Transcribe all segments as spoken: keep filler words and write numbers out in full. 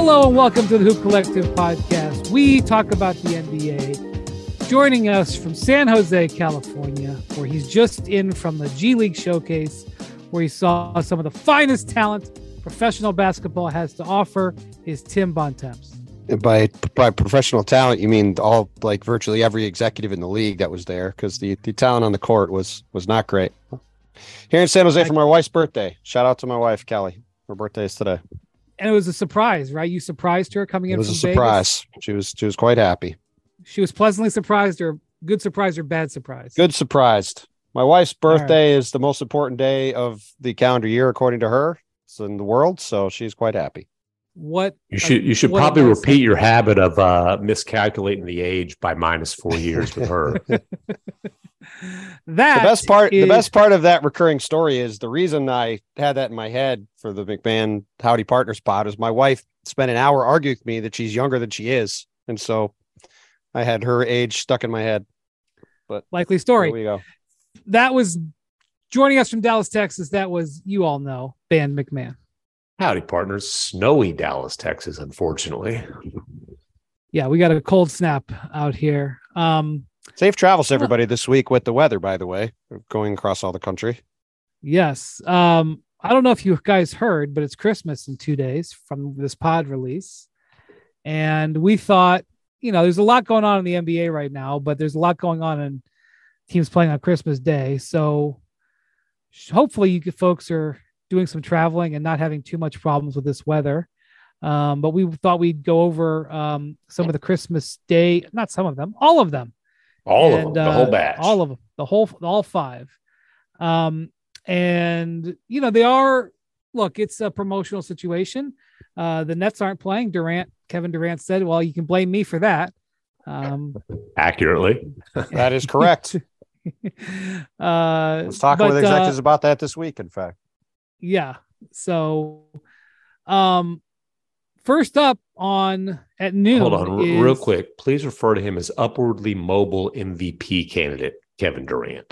Hello and welcome to the Hoop Collective podcast. We talk about the N B A. Joining us from San Jose, California, where he's just in from the G League Showcase, where he saw some of the finest talent professional basketball has to offer, is Tim Bontemps. By by professional talent, you mean all, like, virtually every executive in the league that was there, because the, the talent on the court was was not great. Here in San Jose for my wife's birthday. Shout out to my wife, Kelly. Her birthday is today. And it was a surprise, right? You surprised her coming in from Vegas? It was a surprise. She was she was quite happy. She was pleasantly surprised, or good surprise or bad surprise? Good surprised. My wife's birthday right. is the most important day of the calendar year, according to her. It's in the world, so she's quite happy. What you should you should probably repeat your habit of uh, miscalculating the age by minus four years with her. That the best part is... the best part of that recurring story is the reason I had that in my head for the McMahon Howdy Partners pod is my wife spent an hour arguing with me that she's younger than she is, and so I had her age stuck in my head. But likely story. Here we go. That was joining us from Dallas, Texas. That was, you all know, Ben McMahon. Howdy, partners. Snowy Dallas, Texas, unfortunately. Yeah, we got a cold snap out here. Um, Safe travels, everybody, this week with the weather, by the way, going across all the country. Yes. Um, I don't know if you guys heard, but it's Christmas in two days from this pod release. And we thought, you know, there's a lot going on in the N B A right now, but there's a lot going on in teams playing on Christmas Day. So hopefully you folks are doing some traveling and not having too much problems with this weather. Um, but we thought we'd go over um, some of the Christmas Day, not some of them, all of them. All and, of them, uh, the whole batch. All of them, the whole, all five. Um, and, you know, they are, look, it's a promotional situation. Uh, the Nets aren't playing. Durant, Kevin Durant said, well, you can blame me for that. Um, Accurately. That is correct. uh, Let's talk but, with executives uh, about that this week, in fact. Yeah. So, um, first up on at noon. Hold on, is, real quick. Please refer to him as upwardly mobile M V P candidate Kevin Durant.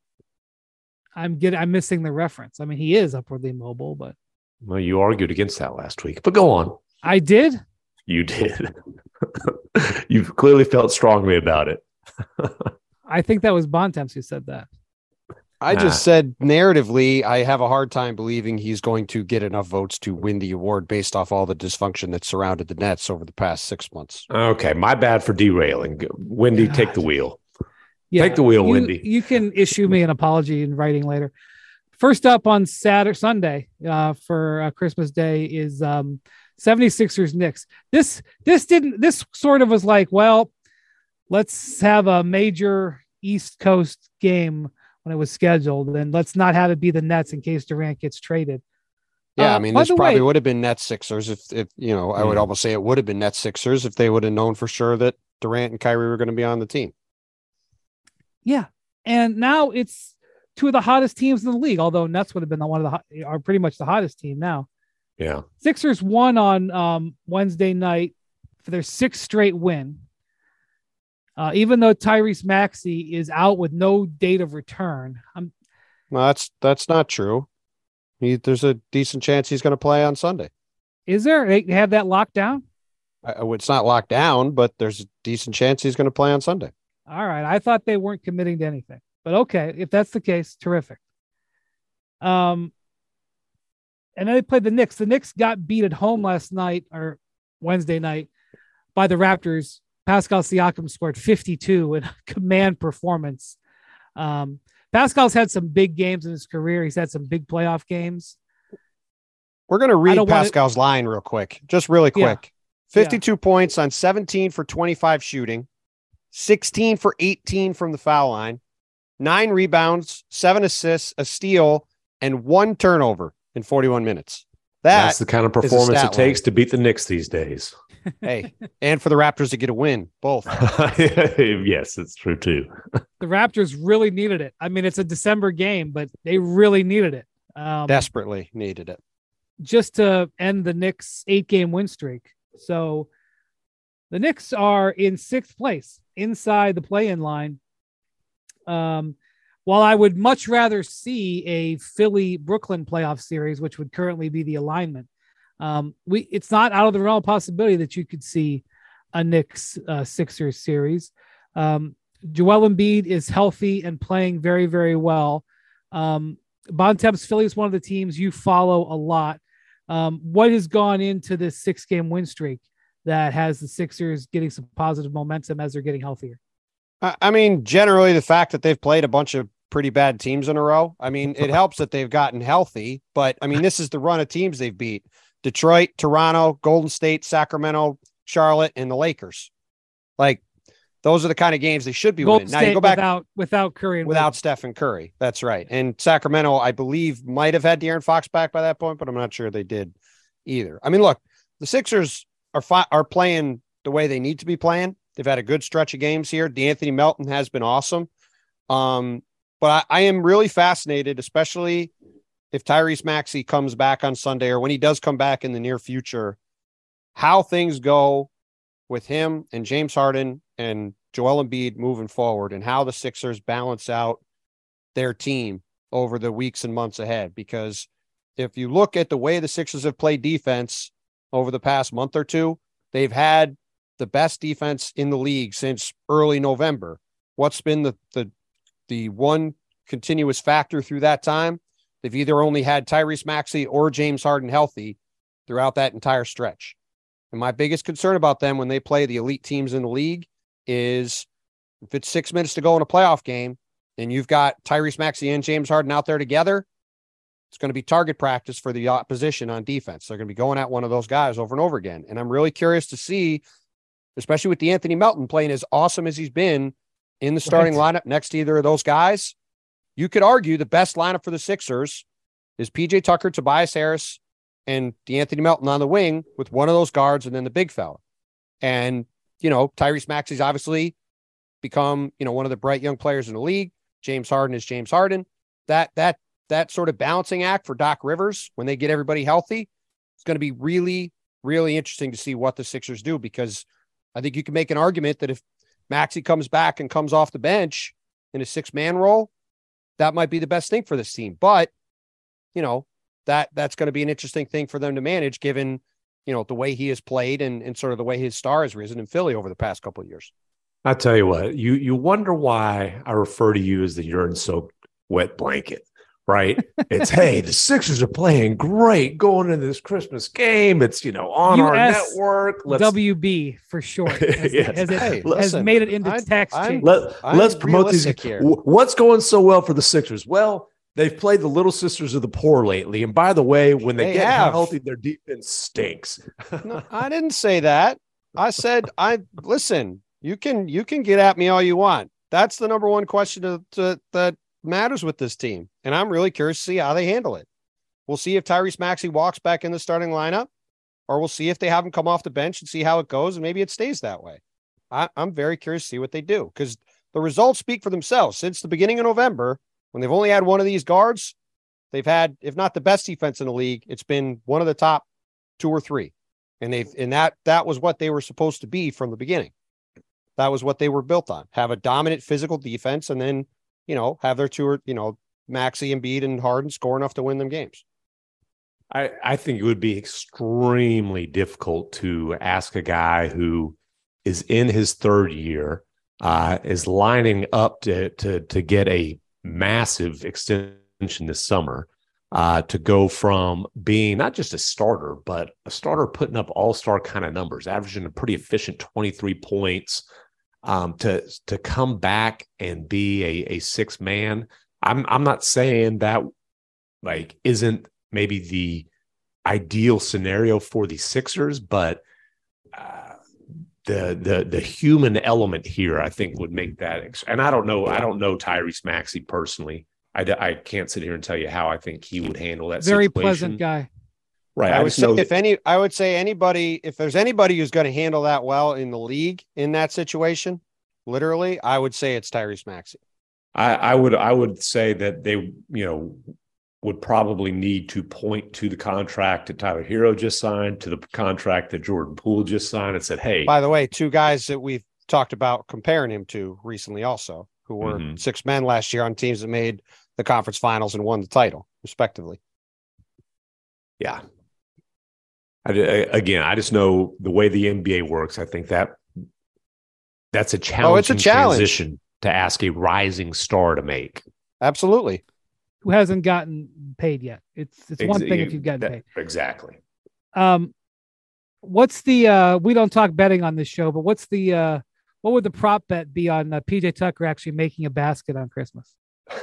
I'm getting. I'm missing the reference. I mean, he is upwardly mobile, but well, you argued against that last week. But go on. I did. You did. You've clearly felt strongly about it. I think that was Bontemps who said that. I just Ah. said narratively, I have a hard time believing he's going to get enough votes to win the award based off all the dysfunction that surrounded the Nets over the past six months. Okay, my bad for derailing. Wendy, God. take the wheel. Yeah, Take the wheel, you, Wendy. You can issue me an apology in writing later. First up on Saturday, Sunday uh, for uh, Christmas Day is um, seventy-sixers Knicks. This this didn't this sort of was like, well, let's have a major East Coast game when it was scheduled, and let's not have it be the Nets in case Durant gets traded. Yeah, uh, I mean, by this the probably way- would have been Nets Sixers if, if you know, I would Mm. almost say it would have been Nets Sixers if they would have known for sure that Durant and Kyrie were going to be on the team. Yeah, and now it's two of the hottest teams in the league. Although Nets would have been the one of the hot, are pretty much the hottest team now. Yeah. Sixers won on um, Wednesday night for their sixth straight win. Uh, even though Tyrese Maxey is out with no date of return, I'm, No, that's that's not true. He, there's a decent chance he's going to play on Sunday. is there? They have that locked down? I, it's not locked down, but there's a decent chance he's going to play on Sunday. All right. I thought they weren't committing to anything, but okay. If that's the case, terrific. Um, and then they played the Knicks. The Knicks got beat at home last night or Wednesday night by the Raptors. Pascal Siakam scored fifty-two in a command performance. Um, Pascal's had some big games in his career. He's had some big playoff games. We're going to read don't wanna- Pascal's line real quick, just really Yeah. quick. fifty-two points on seventeen for twenty-five shooting, sixteen for eighteen from the foul line, nine rebounds, seven assists, a steal, and one turnover in forty-one minutes. That That's the kind of is a performance stat it takes to beat the Knicks these days. hey, and for the Raptors to get a win, both. Yes, it's true too. The Raptors really needed it. I mean, it's a December game, but they really needed it. Um, Desperately needed it. just to end the Knicks eight game win streak. So the Knicks are in sixth place inside the play-in line. Um, while I would much rather see a Philly Brooklyn playoff series, which would currently be the alignment, Um, we it's not out of the realm of possibility that you could see a Knicks uh, Sixers series. Um, Joel Embiid is healthy and playing very, very well. Um, Bontemps Philly is one of the teams you follow a lot. Um, what has gone into this six game win streak that has the Sixers getting some positive momentum as they're getting healthier? I mean, generally the fact that they've played a bunch of pretty bad teams in a row. I mean, it helps that they've gotten healthy, but I mean, this is the run of teams they've beat: Detroit, Toronto, Golden State, Sacramento, Charlotte, and the Lakers. Like, those are the kind of games they should be Golden winning. Now State you go back without, without Curry and without Wade. Stephen Curry. That's right. And Sacramento, I believe, might have had De'Aaron Fox back by that point, but I'm not sure they did either. I mean, look, the Sixers are fi- are playing the way they need to be playing. They've had a good stretch of games here. DeAnthony Melton has been awesome. Um, but I, I am really fascinated, especially if Tyrese Maxey comes back on Sunday, or when he does come back in the near future, how things go with him and James Harden and Joel Embiid moving forward, and how the Sixers balance out their team over the weeks and months ahead. Because if you look at the way the Sixers have played defense over the past month or two, they've had the best defense in the league since early November. What's been the, the, the one continuous factor through that time? They've either only had Tyrese Maxey or James Harden healthy throughout that entire stretch. And my biggest concern about them when they play the elite teams in the league is if it's six minutes to go in a playoff game and you've got Tyrese Maxey and James Harden out there together, it's going to be target practice for the opposition on defense. They're going to be going at one of those guys over and over again. And I'm really curious to see, especially with DeAnthony Melton playing as awesome as he's been in the starting right. lineup next to either of those guys. You could argue the best lineup for the Sixers is P J Tucker, Tobias Harris, and DeAnthony Melton on the wing with one of those guards and then the big fella. And, you know, Tyrese Maxey's obviously become, you know, one of the bright young players in the league. James Harden is James Harden. That, that, that sort of balancing act for Doc Rivers when they get everybody healthy, it's going to be really, really interesting to see what the Sixers do, because I think you can make an argument that if Maxey comes back and comes off the bench in a six-man role, that might be the best thing for this team. But, you know, that that's going to be an interesting thing for them to manage, given, you know, the way he has played and, and sort of the way his star has risen in Philly over the past couple of years. I tell you what, you you wonder why I refer to you as the urine-soaked wet blanket, right? It's, hey, the Sixers are playing great going into this Christmas game. It's, you know, on U S our network. Let's W B for short. Has, Yes. has it, Hey, has listen, made it into I- text I'm- change. Let, I'm let's promote these. realistic here. W- What's going so well for the Sixers? Well, they've played the Little Sisters of the Poor lately. And by the way, when they, They get have. healthy, their defense stinks. No, I didn't say that. I said, I listen, you can, you can get at me all you want. That's the number one question to, to, that matters with this team. And I'm really curious to see how they handle it. We'll see if Tyrese Maxey walks back in the starting lineup, or we'll see if they have him come off the bench and see how it goes. And maybe it stays that way. I, I'm very curious to see what they do, because the results speak for themselves. Since the beginning of November, when they've only had one of these guards, they've had, if not the best defense in the league, it's been one of the top two or three. And they've, and that, that was what they were supposed to be from the beginning. That was what they were built on. Have a dominant physical defense, and then, you know, have their two, or, you know, Maxey, Embiid, and Harden score enough to win them games. I, I think it would be extremely difficult to ask a guy who is in his third year, uh, is lining up to, to, to get a massive extension this summer, uh, to go from being not just a starter, but a starter putting up all-star kind of numbers, averaging a pretty efficient twenty-three points, um, to, to come back and be a, a six man. I'm, I'm not saying that like isn't maybe the ideal scenario for the Sixers, but uh, the the the human element here, I think, would make that. Ex- and I don't know, I don't know Tyrese Maxey personally. I, I can't sit here and tell you how I think he would handle that. Very situation. pleasant guy. Right. I, I would just say know if that- any, I would say anybody, if there's anybody who's going to handle that well in the league in that situation, literally, I would say it's Tyrese Maxey. I, I would I would say that they, you know, would probably need to point to the contract that Tyler Hero just signed, to the contract that Jordan Poole just signed, and said, hey. By the way, two guys that we've talked about comparing him to recently also, who were Mhm. six men last year on teams that made the conference finals and won the title, respectively. Yeah. I, I- again, I just know the way the N B A works. I think that that's a challenging Oh, it's a challenge. transition to ask a rising star to make. Absolutely. Who hasn't gotten paid yet? It's it's one Ex- thing if you've gotten that- paid. Exactly. Um, what's the uh? We don't talk betting on this show, but what's the uh? What would the prop bet be on uh, P J Tucker actually making a basket on Christmas?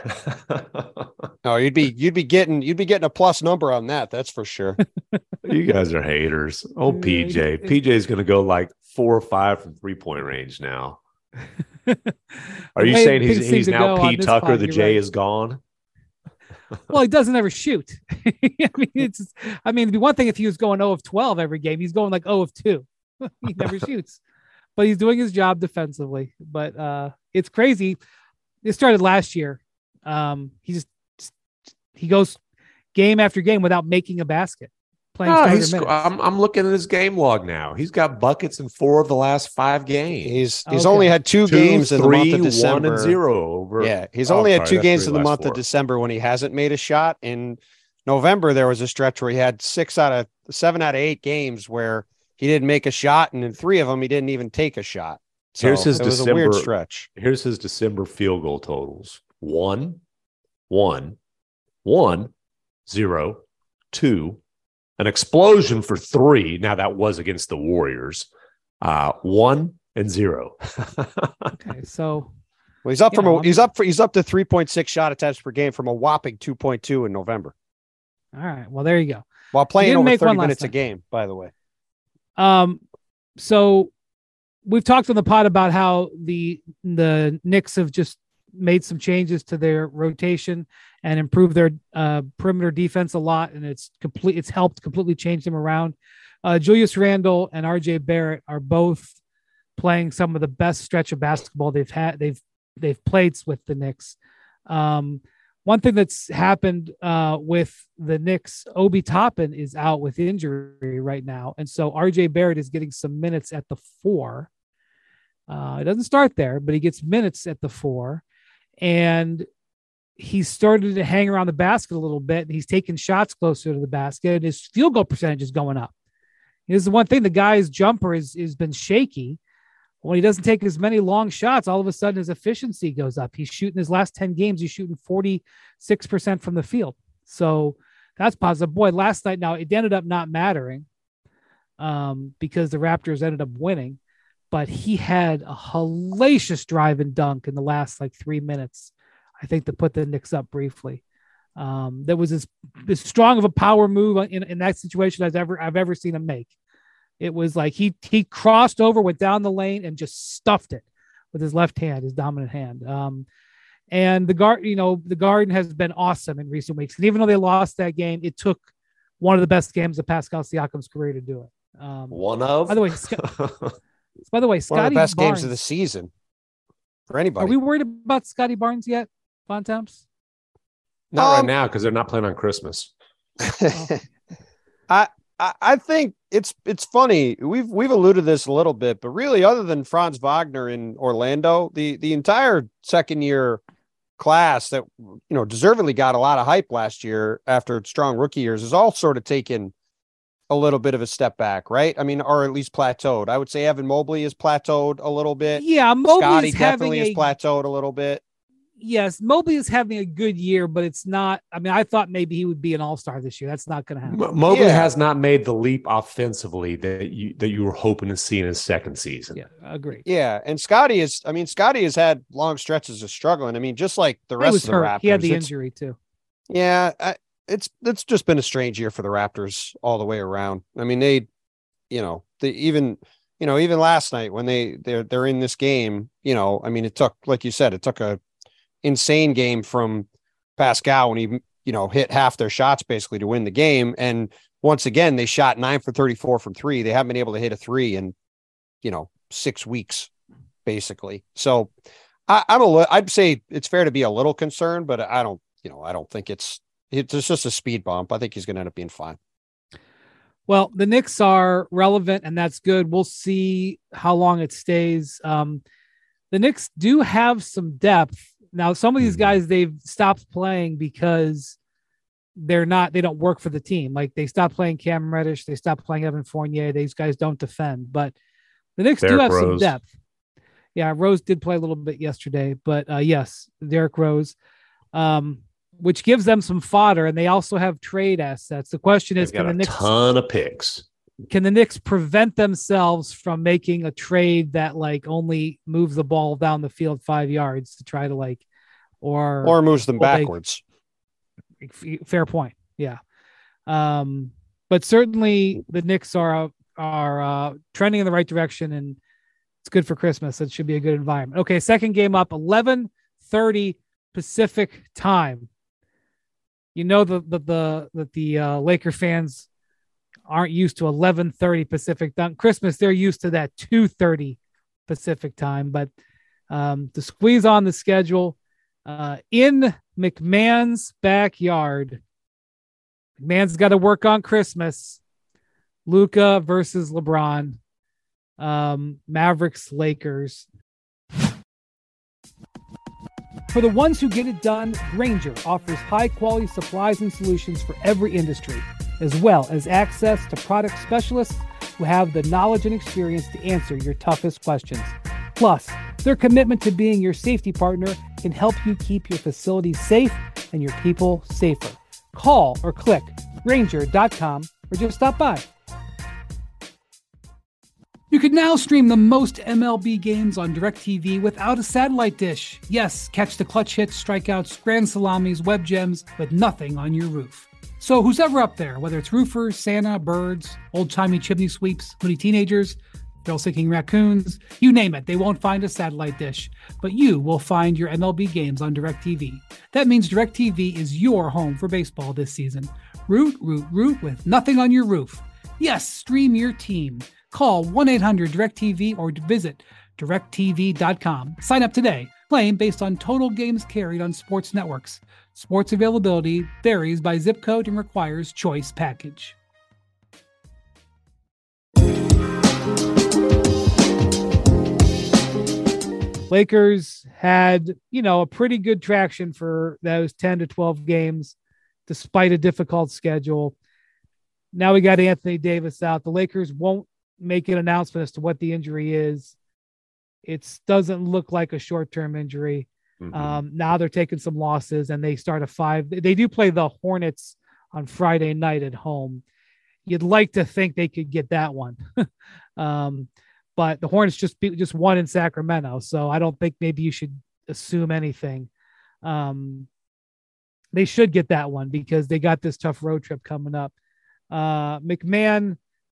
Oh, you'd be you'd be getting you'd be getting a plus number on that. That's for sure. You guys are haters. Oh, P J. P J's going to go like four or five from three point range now. Are you saying he's he's now P Tucker? The J is gone. Well, he doesn't ever shoot. I mean, it's. I mean, it'd be one thing if he was going zero of twelve every game. He's going like zero of two. He never shoots, but he's doing his job defensively. But uh, it's crazy. It started last year. Um, he just he goes game after game without making a basket. Playing No, starter he's, minutes. I'm, I'm looking at his game log now. He's got buckets in four of the last five games. He's he's Okay. only had two, Two, games in the month three, of December. one and zero over. Yeah, he's Oh, only sorry, had two that's games three in the last month four. of December when he hasn't made a shot. In November, there was a stretch where he had six out of seven out of eight games where he didn't make a shot, and in three of them, he didn't even take a shot. So Here's his it was a weird December- stretch. Here's his December field goal totals: one, one, one, zero, two, an explosion for three. Now that was against the Warriors. Uh, one and zero. Okay, so Well, he's up Yeah, from a, I'm- he's up for he's up to three point six shot attempts per game from a whopping two point two in November all right. Well, there you go. while playing didn't over make thirty one last minutes a time. game. By the way, Um, so we've talked on the pod about how the the Knicks have just made some changes to their rotation and improved their uh, perimeter defense a lot, and it's complete. It's helped completely change them around. Uh, Julius Randle and R J Barrett are both playing some of the best stretch of basketball they've had. They've they've played with the Knicks. Um, one thing that's happened uh, with the Knicks, Obi Toppin is out with injury right now, and so R J Barrett is getting some minutes at the four. Uh, it doesn't start there, but he gets minutes at the four, and he's started to hang around the basket a little bit, and he's taking shots closer to the basket, and his field goal percentage is going up. This is the one thing: the guy's jumper is has been shaky. When he doesn't take as many long shots, all of a sudden his efficiency goes up. He's shooting his last ten games. He's shooting forty-six percent from the field. So that's positive. Boy, last night, now it ended up not mattering um, because the Raptors ended up winning, but he had a hellacious drive and dunk in the last like three minutes, I think, to put the Knicks up briefly. Um, that was as, as strong of a power move in, in that situation as ever I've ever seen him make. It was like he he crossed over, went down the lane, and just stuffed it with his left hand, his dominant hand. Um, and the guard, you know, the Garden has been awesome in recent weeks. And even though they lost that game, it took one of the best games of Pascal Siakam's career to do it. Um, One of. by the way, Scott, by the way, one of Scotty the best Barnes, games of the season for anybody. are we worried about Scotty Barnes yet, Von Temps? Not Um, right now because they're not playing on Christmas. I, I I think it's it's funny. We've we've alluded to this a little bit, but really, other than Franz Wagner in Orlando, the the entire second year class that you know deservedly got a lot of hype last year after strong rookie years is all sort of taken a little bit of a step back, right? I mean, or at least plateaued. I would say Evan Mobley is plateaued a little bit. Yeah, Mobley Scotty is having definitely a is plateaued a little bit. yes, Mobley is having a good year, but it's not. I mean, I thought maybe he would be an all-star this year. That's not going to happen. Mo- Mobley Yeah. has not made the leap offensively that you that you were hoping to see in his second season. Yeah, agree. Yeah, and Scotty is. I mean, Scotty has had long stretches of struggling. I mean, just like the He rest was of the hurt. Raptors. He had the It's- injury too. Yeah, I, it's it's just been a strange year for the Raptors all the way around. I mean, they, you know, they even, you know, even last night when they they're they're in this game, you know, I mean, it took, like you said, it took a insane game from Pascal when he, you know, hit half their shots basically to win the game. And once again, they shot nine for thirty-four from three. They haven't been able to hit a three in, you know, six weeks, basically. So I, I'm a, li- I'd say it's fair to be a little concerned, but I don't, you know, I don't think it's, it's just a speed bump. I think he's going to end up being fine. Well, the Knicks are relevant, and that's good. We'll see how long it stays. Um, the Knicks do have some depth now. Some of these Mhm. guys they've stopped playing because they're not, they don't work for the team. Like they stopped playing Cam Reddish. They stopped playing Evan Fournier. These guys don't defend, but the Knicks Derrick do have Rose. some depth. Yeah. Rose did play a little bit yesterday, but uh, yes, Derrick Rose, um, which gives them some fodder, and they also have trade assets. The question is, They've got can the a Knicks, ton of picks. can the Knicks prevent themselves from making a trade that like only moves the ball down the field five yards to try to like, or, Or moves them well, they- backwards. fair point. Yeah. Um, but certainly the Knicks are, are uh, trending in the right direction, and it's good for Christmas. It should be a good environment. Okay. Second game up, eleven thirty Pacific time. You know, the, the, the, that the uh, Laker fans aren't used to eleven thirty Pacific time. Christmas, they're used to that two thirty Pacific time, but um, to squeeze on the schedule uh, in McMahon's backyard, McMahon's got to work on Christmas. Luka versus LeBron, um, Mavericks, Lakers. For the ones who get it done, Grainger offers high-quality supplies and solutions for every industry, as well as access to product specialists who have the knowledge and experience to answer your toughest questions. Plus, their commitment to being your safety partner can help you keep your facility safe and your people safer. Call or click Grainger dot com or just stop by. You can now stream the most M L B games on DirecTV without a satellite dish. Yes, catch the clutch hits, strikeouts, grand salamis, web gems with nothing on your roof. So who's ever up there, whether it's roofers, Santa, birds, old-timey chimney sweeps, moody teenagers, thrill-seeking raccoons, you name it, they won't find a satellite dish. But you will find your M L B games on DirecTV. That means DirecTV is your home for baseball this season. Root, root, root with nothing on your roof. Yes, stream your team. Call one eight hundred direct T V or visit direct T V dot com. Sign up today. Claim based on total games carried on sports networks. Sports availability varies by zip code and requires choice package. Lakers had, you know, a pretty good traction for those ten to twelve games, despite a difficult schedule. Now we got Anthony Davis out. The Lakers won't make an announcement as to what the injury is. It doesn't look like a short-term injury. Mm-hmm. Um, now they're taking some losses, and they start a five. They do play the Hornets on Friday night at home. You'd like to think they could get that one. um, but the Hornets just beat, just won in Sacramento, so I don't think maybe you should assume anything. Um, they should get that one because they got this tough road trip coming up. Uh, McMahon,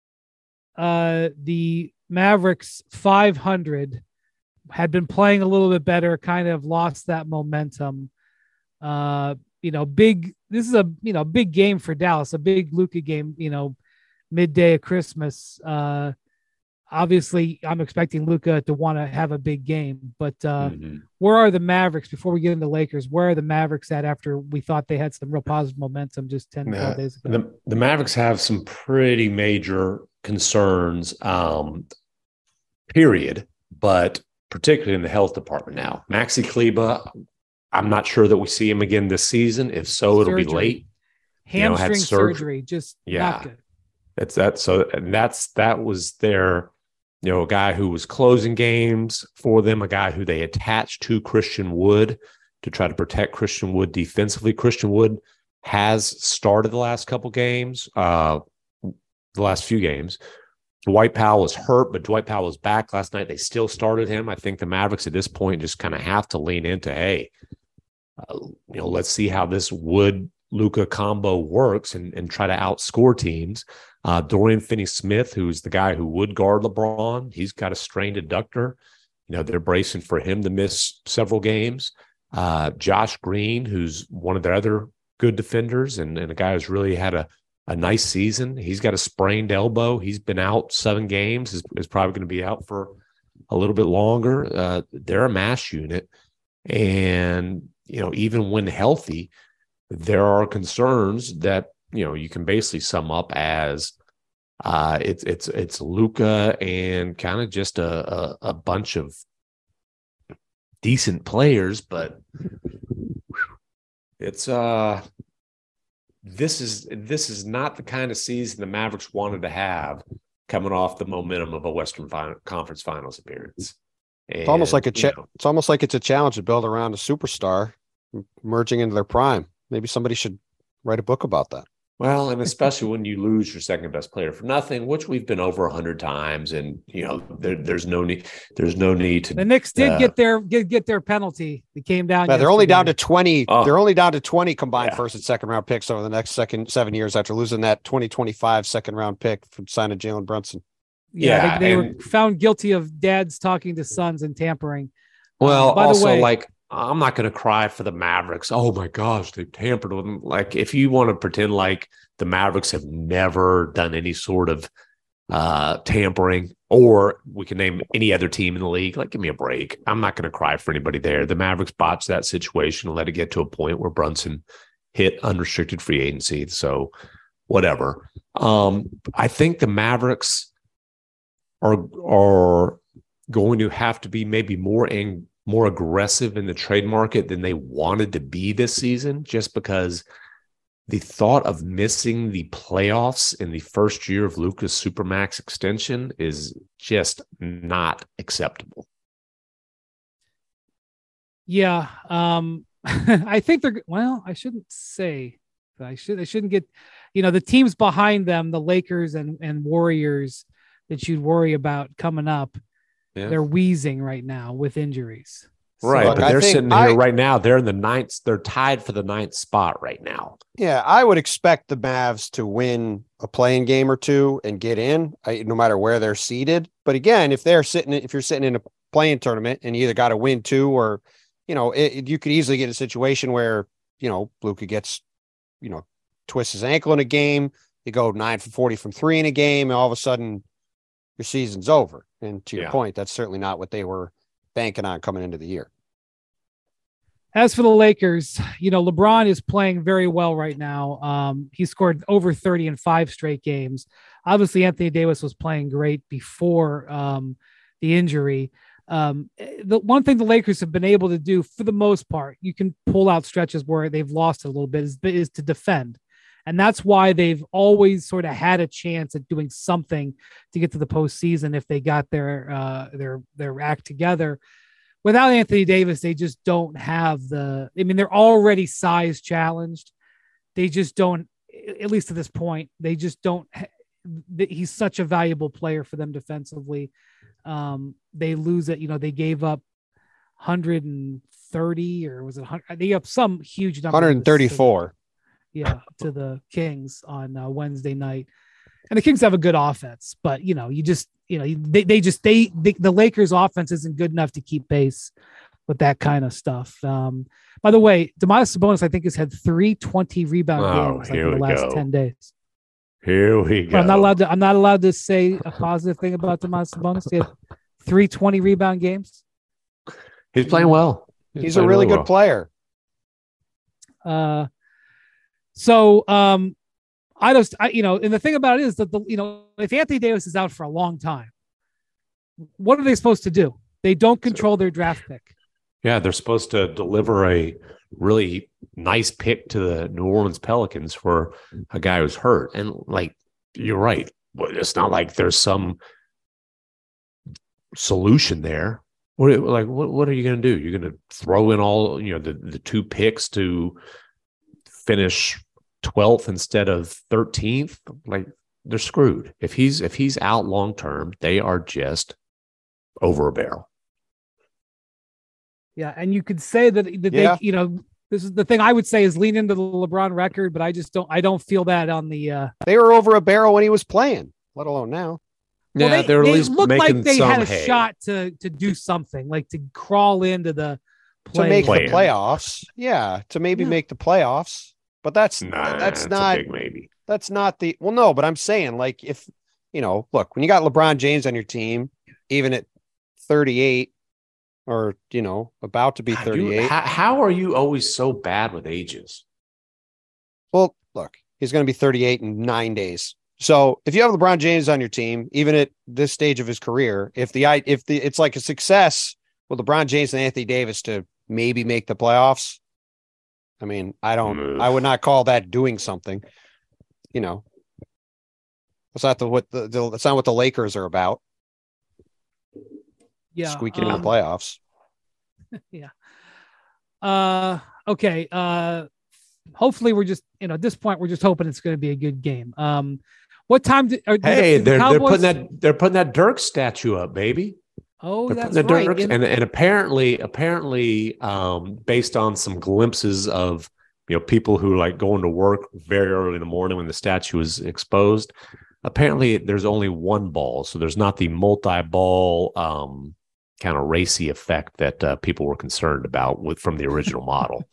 uh, the Mavericks five hundred had been playing a little bit better, kind of lost that momentum. Uh, you know, big, this is a, you know, big game for Dallas, a big Luka game, you know, midday of Christmas. Uh, obviously I'm expecting Luka to want to have a big game, but uh, mm-hmm. where are the Mavericks before we get into Lakers? Where are the Mavericks at after we thought they had some real positive momentum just ten, twelve days ago? The, the Mavericks have some pretty major concerns, um, period, but particularly in the health department now. Maxi Kleber, I'm not sure that we see him again this season. If so, it'll surgery. be late. Hamstring you know, surgery. surgery, just yeah. not good. It's that. So and that's that was their, you know, a guy who was closing games for them, a guy who they attached to Christian Wood to try to protect Christian Wood defensively. Christian Wood has started the last couple games, uh, the last few games. Dwight Powell was hurt, but Dwight Powell was back last night. They still started him. I think the Mavericks at this point just kind of have to lean into, hey, uh, you know, let's see how this Wood-Luka combo works and, and try to outscore teams. Uh, Dorian Finney-Smith, who's the guy who would guard LeBron, he's got a strained adductor. You know, they're bracing for him to miss several games. Uh, Josh Green, who's one of their other good defenders and, and a guy who's really had a A nice season. He's got a sprained elbow. He's been out seven games. Is, is probably going to be out for a little bit longer. Uh, they're a mash unit, and you know, even when healthy, there are concerns that you know you can basically sum up as uh, it's it's it's Luka and kind of just a, a a bunch of decent players, but it's uh. this is this is not the kind of season the Mavericks wanted to have coming off the momentum of a Western Final, Conference Finals appearance. And, it's almost like a cha- you know, it's almost like it's a challenge to build around a superstar merging into their prime. Maybe somebody should write a book about that. well, and especially when you lose your second best player for nothing, which we've been over a hundred times, and you know there, there's no need there's no need to. The Knicks did uh, get their get, get their penalty. They came down. Yeah, they're only down to yesterday. twenty. Oh. They're only down to twenty combined Yeah. first and second round picks over the next second seven years after losing that twenty twenty-five second round pick from signing Jalen Brunson. Yeah, Yeah, they, they were and- found guilty of dads talking to sons and tampering. Well, Um, by the also, way- like, I'm not going to cry for the Mavericks. Oh my gosh, they tampered with them. Like, if you want to pretend like the Mavericks have never done any sort of uh, tampering, or we can name any other team in the league, like, give me a break. I'm not going to cry for anybody there. The Mavericks botched that situation and let it get to a point where Brunson hit unrestricted free agency. So, whatever. Um, I think the Mavericks are are going to have to be maybe more ang- more aggressive in the trade market than they wanted to be this season, just because the thought of missing the playoffs in the first year of Luka's Supermax extension is just not acceptable. Yeah, um, I think they're well. I shouldn't say. I should. I shouldn't get. You know, the teams behind them, the Lakers and and Warriors, that you'd worry about coming up. Yeah. They're wheezing right now with injuries. Right, Look, but I they're think sitting here I- right now. They're in the ninth. They're tied for the ninth spot right now. Yeah, I would expect the Mavs to win a playing game or two and get in, I, no matter where they're seated. But again, if they're sitting, if you're sitting in a playing tournament and you either got to win two, or you know, it, it- you could easily get a situation where you know Luka gets, you know, twists his ankle in a game. You go nine for forty from three in a game, and all of a sudden your season's over. And to your Yeah. point, that's certainly not what they were banking on coming into the year. As for the Lakers, you know, LeBron is playing very well right now. Um, he scored over thirty in five straight games. Obviously, Anthony Davis was playing great before um, the injury. Um, the one thing the Lakers have been able to do, for the most part, you can pull out stretches where they've lost a little bit, is, is to defend. And that's why they've always sort of had a chance at doing something to get to the postseason if they got their uh, their their act together. Without Anthony Davis, they just don't have the. I mean, they're already size challenged. They just don't, at least at this point, they just don't. He's such a valuable player for them defensively. Um, they lose it. You know, they gave up one hundred thirty, or was it one hundred? They gave up some huge number. one hundred thirty-four. Yeah, to the Kings on uh, Wednesday night. And the Kings have a good offense, but you know, you just, you know, they, they just, they, they, the Lakers offense isn't good enough to keep pace with that kind of stuff. Um, by the way, Domantas Sabonis, I think, has had three twenty rebound Oh, games like here in the we last go. ten days. Here we go. But I'm not allowed to, I'm not allowed to say a positive thing about Domantas Sabonis. He had three twenty rebound games. He's playing well. He's a playing really good well. player. Uh, so, um, I just, I, you know, and the thing about it is that the, you know, if Anthony Davis is out for a long time, what are they supposed to do? They don't control their draft pick. Yeah, they're supposed to deliver a really nice pick to the New Orleans Pelicans for a guy who's hurt. And like, you're right. But it's not like there's some solution there. What like what, what are you going to do? You're going to throw in all, you know, the, the two picks to finish twelfth instead of thirteenth? Like, they're screwed. If he's if he's out long term, they are just over a barrel. Yeah, and you could say that, that Yeah. they, you know, this is the thing I would say is lean into the LeBron record, but I just don't, I don't feel that on the. Uh, They were over a barrel when he was playing, let alone now. well, Yeah, they, they're at they least looked making like they some had a hay. shot to to do something, like to crawl into the To play. make Play the in. playoffs. Yeah, to maybe Yeah. make the playoffs. But that's Nah, that's it's not a big maybe. that's not the well, no, but I'm saying, like, if you know, look, when you got LeBron James on your team, even at thirty-eight, or you know, about to be God, you- thirty-eight. how, how are you always so bad with ages? Well, look, he's going to be thirty-eight in nine days. So if you have LeBron James on your team, even at this stage of his career, if the I if the it's like a success with LeBron James and Anthony Davis to maybe make the playoffs, I mean, I don't, Ugh. I would not call that doing something. You know, that's not the what the, the that's not what the Lakers are about. Yeah, Squeaking um, in the playoffs. Yeah. Uh. Okay. Uh. Hopefully, we're just you know at this point we're just hoping it's going to be a good game. Um. What time? Did, are, Hey, did the they're they're Cowboys... putting that they're putting that Dirk statue up, baby. Oh, They're that's putting the right. Dirk, In- and and apparently apparently um, based on some glimpses of you know people who like going to work very early in the morning when the statue is exposed. Apparently, there's only one ball, so there's not the multi-ball um, kind of racy effect that uh, people were concerned about with from the original model.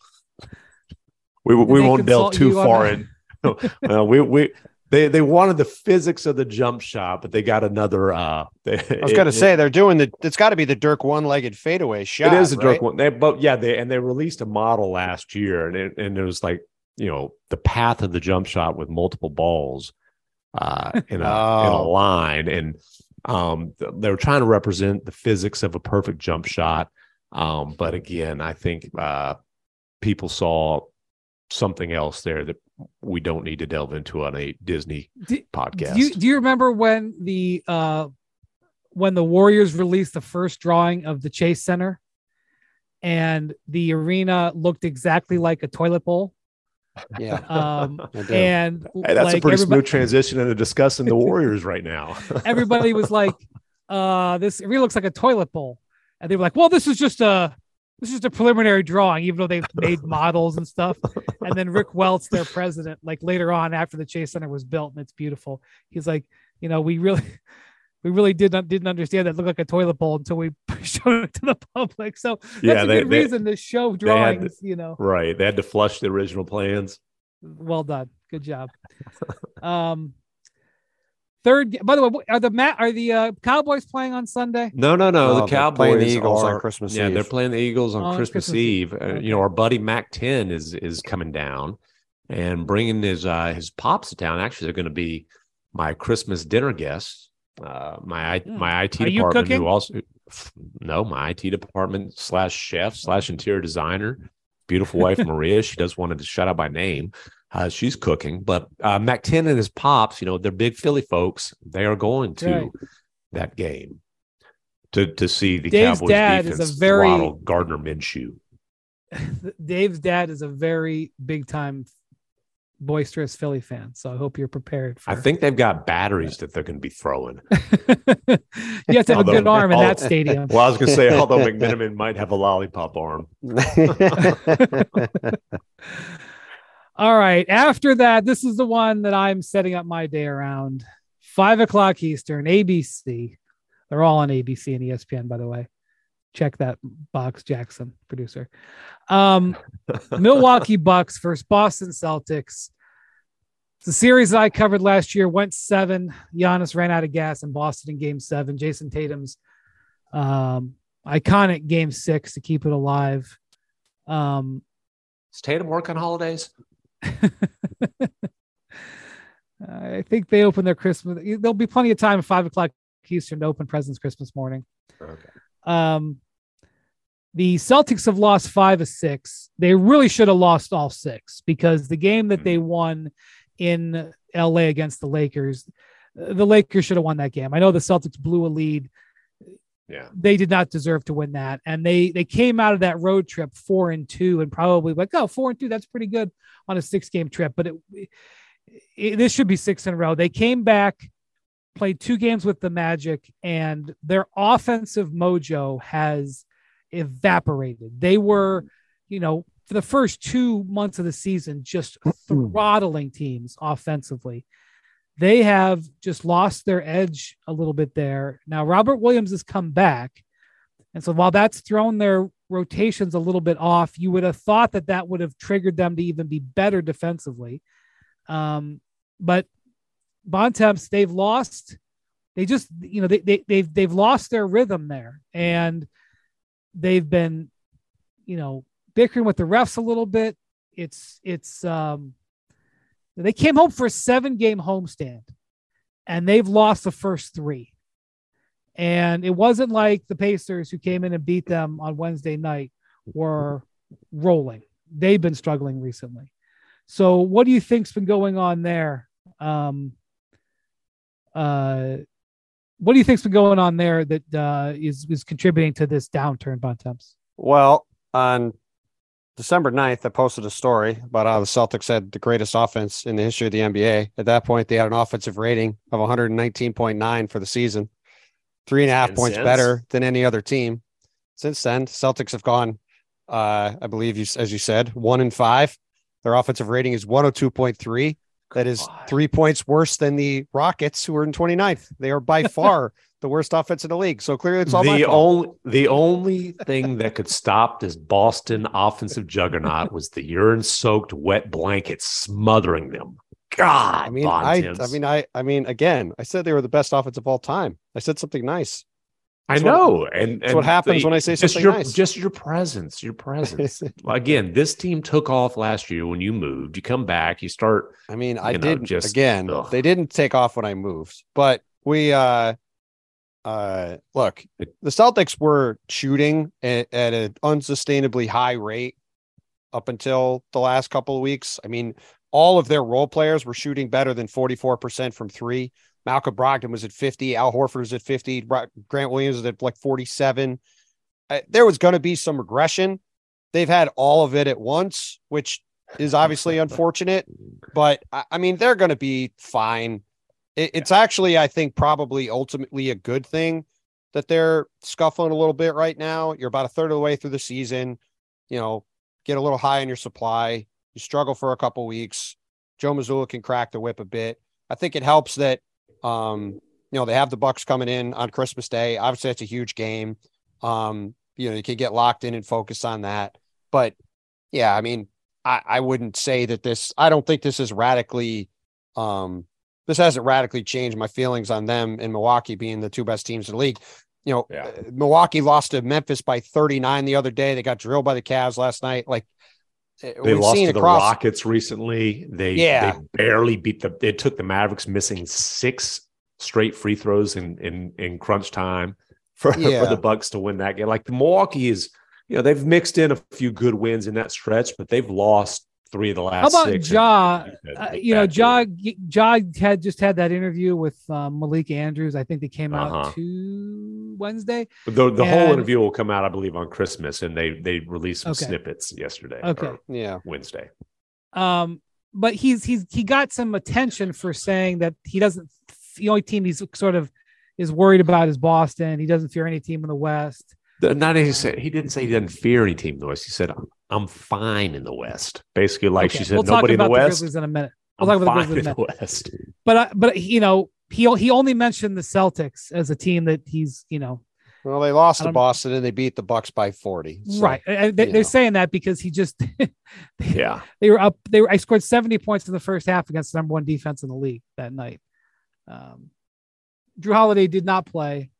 We Did we they won't delve consult too you on far that? in. uh, we we they they wanted the physics of the jump shot, but they got another. Uh, they, I was going to say they're doing the. It's got to be the Dirk one-legged fadeaway shot. It is a right? Dirk one. They, but yeah, they and they released a model last year, and it, and it was like you know the path of the jump shot with multiple balls uh, in a Oh. in a line, and um, they were trying to represent the physics of a perfect jump shot. Um, but again, I think uh, people saw something else there that we don't need to delve into on a Disney do, podcast. Do you, do you remember when the uh, when the Warriors released the first drawing of the Chase Center, and the arena looked exactly like a toilet bowl? Yeah. Um, I do. and Hey, that's like a pretty everybody- smooth transition into discussing the Warriors right now. everybody was like, uh, this arena looks like a toilet bowl. And they were like, well, this is just a this is just a preliminary drawing, even though they've made models and stuff. And then Rick Welts, their president, like later on after the Chase Center was built and it's beautiful, he's like, you know, we really we really did not didn't understand that it looked like a toilet bowl until we showed it to the public. So that's Yeah, a they- good they- reason to show had to- drawings, you know. Right. They had to flush the original plans. Well done. Good job. Um third by the way, are the Matt are the uh, Cowboys playing on Sunday? No, no, no. No, the they're Cowboys playing the Eagles are, on Christmas yeah, Eve. they're playing the Eagles on On Christmas, Christmas Eve. Eve. Uh, Okay. you know, our buddy Mac ten is is coming down and bringing his uh, his pops down. Actually, they're going to be my Christmas dinner guests. Uh, my I, Hmm. my I T Are you department, cooking? who also no, my I T department slash chef slash interior designer, beautiful wife Maria. She does want to shout out by name. Uh, she's cooking, but uh, Mac ten and his pops, you know, they're big Philly folks. They are going to Right. that game to to see the Dave's Cowboys dad is defense a very- throttle Gardner Minshew. Dave's dad is a very big time boisterous Philly fan, so I hope you're prepared for I think they've got batteries that they're going to be throwing. you have to have a good Although- arm in that although- stadium. Well, I was going to say, although McMiniman might have a lollipop arm. All right. After that, this is the one that I'm setting up my day around. Five o'clock Eastern, A B C. They're all on A B C and E S P N, by the way. Check that box, Jackson, producer. Um, Milwaukee Bucks versus Boston Celtics. It's a series that I covered last year. Went seven. Giannis ran out of gas in Boston in game seven. Jason Tatum's um, iconic game six to keep it alive. Um, Does Tatum work on holidays? I think they open their Christmas. There'll be plenty of time at five o'clock Eastern to open presents Christmas morning. Okay. Um, the Celtics have lost five of six. They really should have lost all six because the game that they won in L A against the Lakers, the Lakers should have won that game. I know the Celtics blew a lead. Yeah. They did not deserve to win that. And they they came out of that road trip four and two and probably like, oh, four and two, that's pretty good on a six game trip. But it, it this should be six in a row. They came back, played two games with the Magic, and their offensive mojo has evaporated. They were, you know, for the first two months of the season, just throttling teams offensively. They have just lost their edge a little bit there. Now, Robert Williams has come back. And so while that's thrown their rotations a little bit off, you would have thought that that would have triggered them to even be better defensively. Um, but Bontemps, they've lost. They just, you know, they, they, they've, they've lost their rhythm there. And they've been, you know, bickering with the refs a little bit. It's, it's, um, they came home for a seven game homestand and they've lost the first three. And it wasn't like the Pacers who came in and beat them on Wednesday night were rolling. they've been struggling recently. So what do you think's been going on there? Um, uh, what do you think's been going on there that uh, is is contributing to this downturn, Bontemps? Well, on December ninth, I posted a story about how the Celtics had the greatest offense in the history of the N B A. At that point, they had an offensive rating of one nineteen point nine for the season, three and a half points better than any other team. Since then, Celtics have gone, uh, I believe, you, as you said, one and five. Their offensive rating is one oh two point three. That is three points worse than the Rockets, who are in twenty-ninth. They are by far the worst offense in the league. So clearly it's all the my fault. only the only thing that could stop this Boston offensive juggernaut was the urine-soaked wet blanket smothering them. God, I mean, I, I mean, I, I mean, again, I said they were the best offense of all time. I said something nice. That's I know, what, and that's and what happens the, when I say just something your, nice. Just your presence, your presence. Again, this team took off last year when you moved. You come back, you start. I mean, I know, did just again. Ugh. They didn't take off when I moved, but we. uh uh Look, the Celtics were shooting at, at an unsustainably high rate up until the last couple of weeks. I mean, all of their role players were shooting better than forty-four percent from three. Malcolm Brogdon was at fifty. Al Horford was at fifty. Grant Williams was at like forty-seven. Uh, there was going to be some regression. They've had all of it at once, which is obviously unfortunate. But, I, I mean, they're going to be fine. It, it's actually, I think, probably ultimately a good thing that they're scuffling a little bit right now. You're about a third of the way through the season. You know, get a little high on your supply. You struggle for a couple weeks. Joe Mazzulla can crack the whip a bit. I think it helps that Um, you know, they have the Bucks coming in on Christmas Day. Obviously, that's a huge game. Um, you know, you can get locked in and focus on that. But yeah, I mean, I, I wouldn't say that this, I don't think this is radically, um, this hasn't radically changed my feelings on them and Milwaukee being the two best teams in the league. You know, yeah. Milwaukee lost to Memphis by thirty-nine the other day. They got drilled by the Cavs last night. Like, they lost to the across... Rockets recently. They, yeah. they barely beat the, it took the Mavericks missing six straight free throws in, in, in crunch time for, yeah. for the Bucks to win that game. Like the Milwaukee is, you know, they've mixed in a few good wins in that stretch, but they've lost three of the last How about six. Ja? Uh, you know, Ja, Ja had just had that interview with um, Malik Andrews. I think they came out uh-huh. to Wednesday. The, the and, whole interview will come out, I believe, on Christmas, and they they released some okay. snippets yesterday. Okay, yeah, Wednesday. Um, but he's he's he got some attention for saying that he doesn't. The only team he's sort of is worried about is Boston. He doesn't fear any team in the West. The, not he said he didn't say he doesn't fear any team in the West. He said I'm fine in the West. Basically, like okay. she said, we'll nobody talk about in the West. The Grizzlies in a minute. We'll I'm talk about fine the Grizzlies in the a minute. West. But uh, but he you know he he only mentioned the Celtics as a team that he's you know. Well, they lost to Boston and they beat the Bucks by forty. So, right. They, they're know. saying that because he just they, yeah they were up. They were I scored seventy points in the first half against the number one defense in the league that night. Um, Drew Holiday did not play.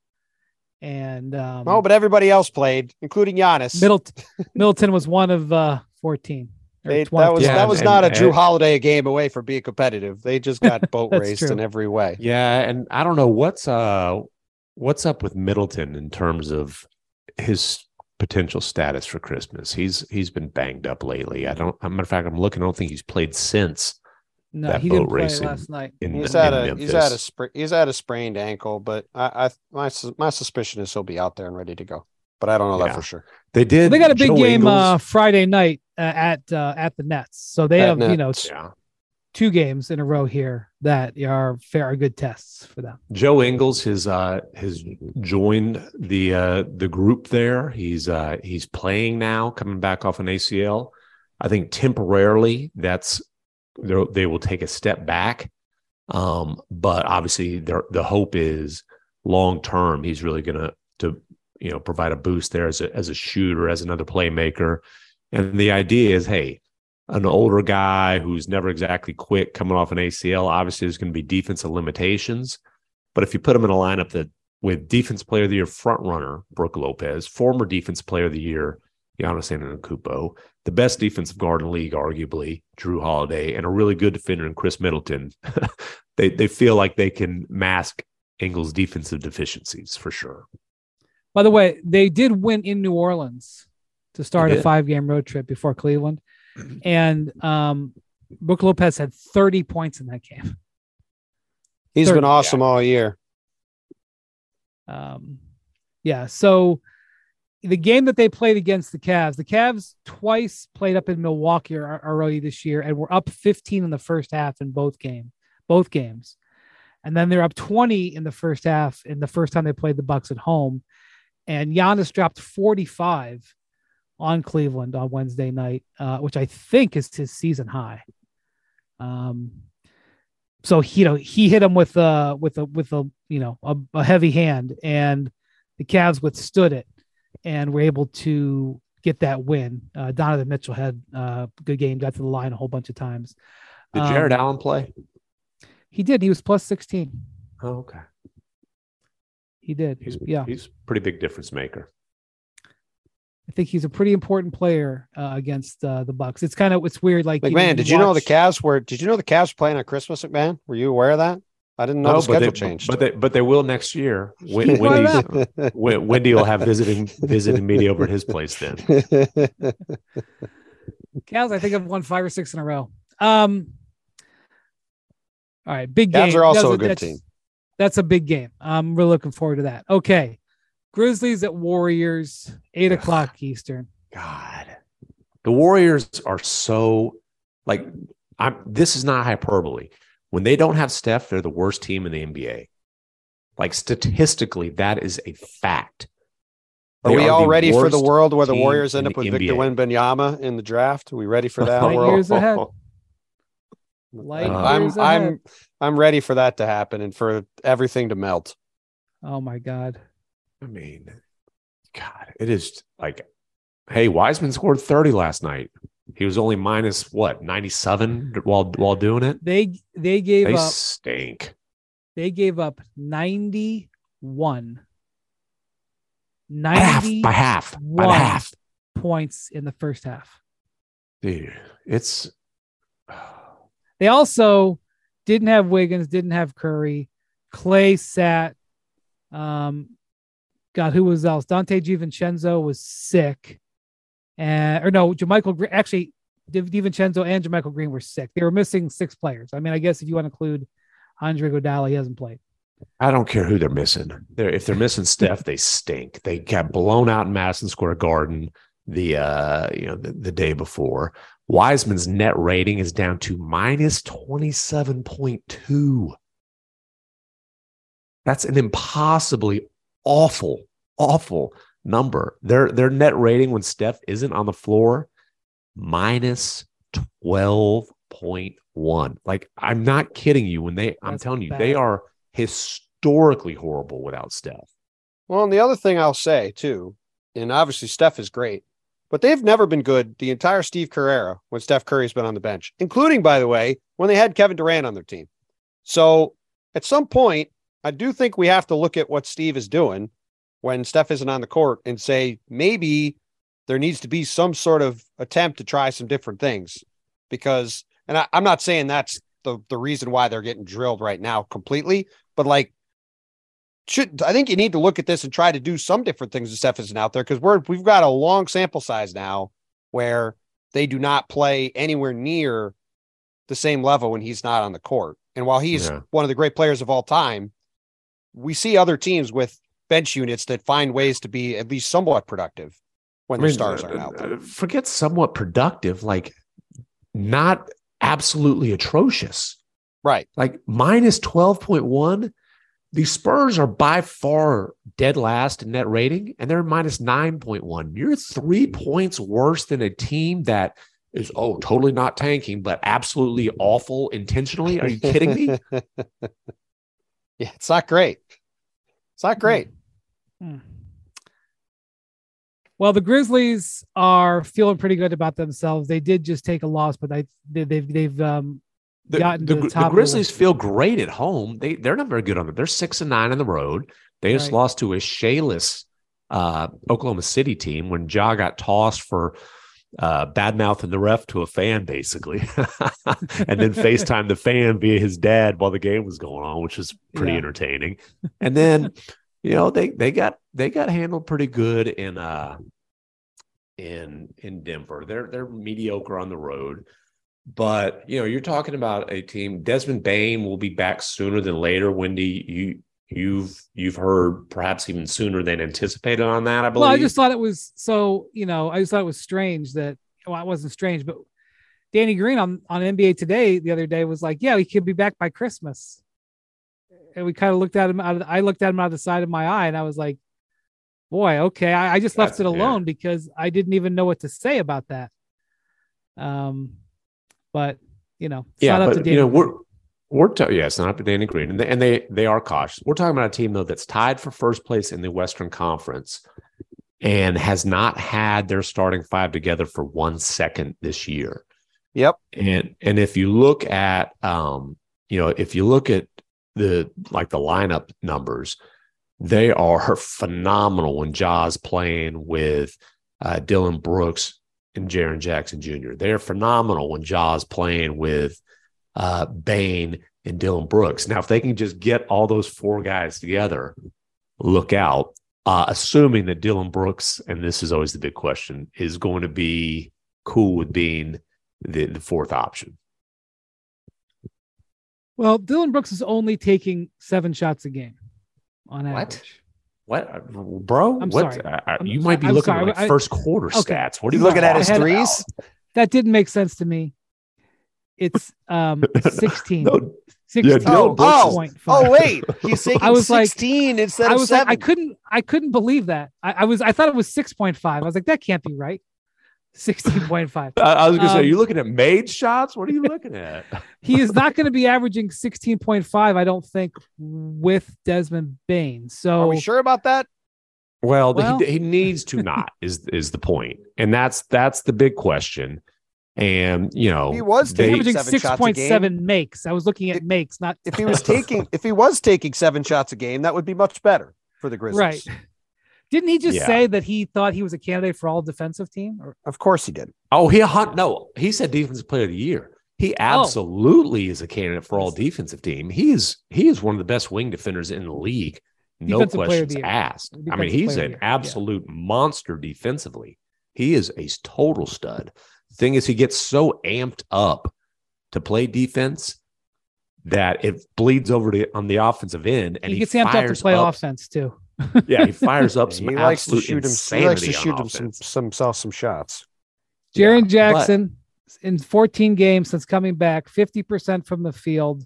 And um, oh, but everybody else played, including Giannis. Middleton, Middleton was one of uh, fourteen. They, that was yeah, that was and, not and, a Drew and, Holiday game away from being competitive. They just got boat raced true. in every way. Yeah, and I don't know what's uh what's up with Middleton in terms of his potential status for Christmas. He's he's been banged up lately. I don't. As a matter of fact, I'm looking. I don't think he's played since. No, he didn't play last night. In, he's had a Memphis. he's had a spra- he's had a sprained ankle, but I, I my my suspicion is he'll be out there and ready to go. But I don't know yeah. that for sure. They did. Well, they got a big Joe game Ingles, uh, Friday night uh, at uh, at the Nets, so they have Nets. you know yeah. two games in a row here that are fair are good tests for them. Joe Ingles has uh, has joined the uh, the group there. He's uh, he's playing now, coming back off an A C L. I think temporarily that's. They will take a step back, um, but obviously the hope is long term. He's really going to to you know provide a boost there as a as a shooter, as another playmaker. And the idea is, hey, an older guy who's never exactly quick coming off an A C L. Obviously, there's going to be defensive limitations, but if you put him in a lineup that with Defense Player of the Year front runner Brook Lopez, former Defense Player of the Year Giannis Antetokounmpo, the best defensive guard in the league, arguably, Drew Holiday, and a really good defender in Chris Middleton, they they feel like they can mask Ingles' defensive deficiencies for sure. By the way, they did win in New Orleans to start a five-game road trip before Cleveland. and um, Brook Lopez had thirty points in that game. He's thirty, been awesome yeah. all year. Um, yeah. So the game that they played against the Cavs, the Cavs twice played up in Milwaukee already this year, and were up fifteen in the first half in both game, both games. And then they're up twenty in the first half in the first time they played the Bucks at home. And Giannis dropped forty-five on Cleveland on Wednesday night, uh, which I think is his season high. Um, so he, you know, he hit him with a with a with a you know a, a heavy hand, and the Cavs withstood it and were able to get that win. Uh, Donovan Mitchell had a good game, got to the line a whole bunch of times. Did Jared um, Allen play? He did. He was plus sixteen. Oh, okay. He did. He's yeah. He's a pretty big difference maker. I think he's a pretty important player uh, against uh, the Bucks. It's kind of it's weird. Like, McMahon, you know, you did you know the watch- Cavs were? Did you know the Cavs were playing on Christmas, McMahon? Were you aware of that? I didn't know the but schedule they, changed. but they but they will next year. Wen- Why Wendy's, Wen- Wendy will have visiting visiting media over at his place then. Cavs, I think I've won five or six in a row. Um, all right, big game. Cavs are also That's a good that's, team. That's a big game. I'm really looking forward to that. Okay, Grizzlies at Warriors, eight o'clock Eastern. God, the Warriors are so like I'm. This is not hyperbole. When they don't have Steph, they're the worst team in the N B A. Like statistically, that is a fact. Are They we are all the ready for the worst world where the team Warriors in end up the with N B A. Victor Wembanyama in the draft? Are we ready for that Light world? years ahead. Light Uh, I'm years ahead. I'm I'm ready for that to happen and for everything to melt. Oh my God. I mean, God, it is like, hey, Wiseman scored thirty last night. He was only minus what ninety-seven while while doing it. They they gave They up stink. they gave up ninety-one. By half, by half, by ninety-one half. points in the first half. Dude, it's They also didn't have Wiggins, didn't have Curry. Clay sat. Um, God, who was else? Dante DiVincenzo was sick. And or no, JaMychal Green, actually, Di- DiVincenzo and JaMychal Green were sick. They were missing six players. I mean, I guess if you want to include Andre Iguodala, he hasn't played. I don't care who they're missing. They're, if they're missing Steph, they stink. They got blown out in Madison Square Garden the uh, you know the, the day before. Wiseman's net rating is down to minus twenty-seven point two. That's an impossibly awful, awful number. Their their net rating when Steph isn't on the floor, minus twelve point one. Like, I'm not kidding you when they, I'm That's telling you, bad. they are historically horrible without Steph. Well, and the other thing I'll say too, and obviously Steph is great, but they've never been good the entire Steve Kerr era when Steph Curry's been on the bench, including, by the way, when they had Kevin Durant on their team. So at some point, I do think we have to look at what Steve is doing when Steph isn't on the court and say, maybe there needs to be some sort of attempt to try some different things. Because, and I, I'm not saying that's the, the reason why they're getting drilled right now completely, but like, should I think you need to look at this and try to do some different things when Steph isn't out there, because we're we've got a long sample size now where they do not play anywhere near the same level when he's not on the court. And while he's Yeah. one of the great players of all time, we see other teams with bench units that find ways to be at least somewhat productive when I mean, the stars uh, aren't out there. uh, Forget somewhat productive, like not absolutely atrocious. Right. Like minus twelve point one. The Spurs are by far dead last in net rating, and they're minus nine point one. You're three points worse than a team that is, oh, totally not tanking, but absolutely awful intentionally. Are you kidding me? Yeah, it's not great. It's not great. Hmm. Well, the Grizzlies are feeling pretty good about themselves. They did just take a loss, but I, they, they've they've um, The, gotten the, to the the top. of the Grizzlies list. feel great at home. They they're not very good on it. They're six and nine on the road. They just Right. lost to a shayless uh, Oklahoma City team when Ja got tossed for uh, bad mouthing the ref to a fan, basically, and then FaceTime the fan via his dad while the game was going on, which was pretty Yeah. entertaining. And then, you know, they they got they got handled pretty good in uh in in Denver. They're they're mediocre on the road. But, you know, you're talking about a team. Desmond Bane will be back sooner than later. Wendy, you you've you've heard perhaps even sooner than anticipated on that, I believe. Well, I just thought it was so, you know, I just thought it was strange that, well, it wasn't strange, but Danny Green on, on N B A Today the other day was like, yeah, he could be back by Christmas. And we kind of looked at him out of, I looked at him out of the side of my eye and I was like, boy, okay. I, I just left That's, it alone yeah. because I didn't even know what to say about that. Um, But, you know, it's yeah, not up to but Danny you know, Green. we're we're t- yeah, it's not up to Danny Green, and they, and they they are cautious. We're talking about a team though that's tied for first place in the Western Conference and has not had their starting five together for one second this year. Yep. And and if you look at um, you know, if you look at the like the lineup numbers, they are phenomenal when Ja's playing with uh, Dylan Brooks and Jaren Jackson Junior They're phenomenal when Ja's playing with uh, Bane and Dylan Brooks. Now, if they can just get all those four guys together, look out. Uh, assuming that Dylan Brooks, and this is always the big question, is going to be cool with being the, the fourth option. Well, Dylan Brooks is only taking seven shots a game on What? average. What, bro? I'm what? sorry. Uh, you might be I'm looking sorry. at like I- first quarter okay. stats. What are You you looking at his talking threes? about? That didn't make sense to me. It's um sixteen. No, sixteen. Yeah, Dylan Brooks oh, point five. oh, wait. He's taking I was like- sixteen instead I of was seven. like, I couldn't, I couldn't believe that. I, I was, I thought it was six point five. I was like, that can't be right. sixteen point five. I, I was going to say, Um, are you looking at made shots? What are you looking at? He is not going to be averaging sixteen point five, I don't think, with Desmond Bane. So Are we sure about that? Well, Well- he, he needs to not is is the point, and that's that's the big question. And you know, He was they- taking averaging seven six shots a point seven game. makes. I was looking at It- makes, not If he was taking, if he was taking seven shots a game, that would be much better for the Grizzlies. right. Didn't he just Yeah. say that he thought he was a candidate for all defensive team? Or, Of course he did. oh, he hunt no, he said defensive player of the year. He Oh. absolutely is a candidate for all defensive team. He is he is one of the best wing defenders in the league. No Defensive player of questions the year. asked. I mean, Defensive he's player of the an year, yeah. absolute monster defensively. He is a total stud. The thing is, he gets so amped up to play defense that it bleeds over to on the offensive end, and he he, gets amped up fires to play up, offense too. Yeah, he fires up some He likes to absolute shoot him. He insanity likes to shoot on him some, offense. some, himself some shots. Jaren Yeah, but- Jackson in fourteen games since coming back, fifty percent from the field,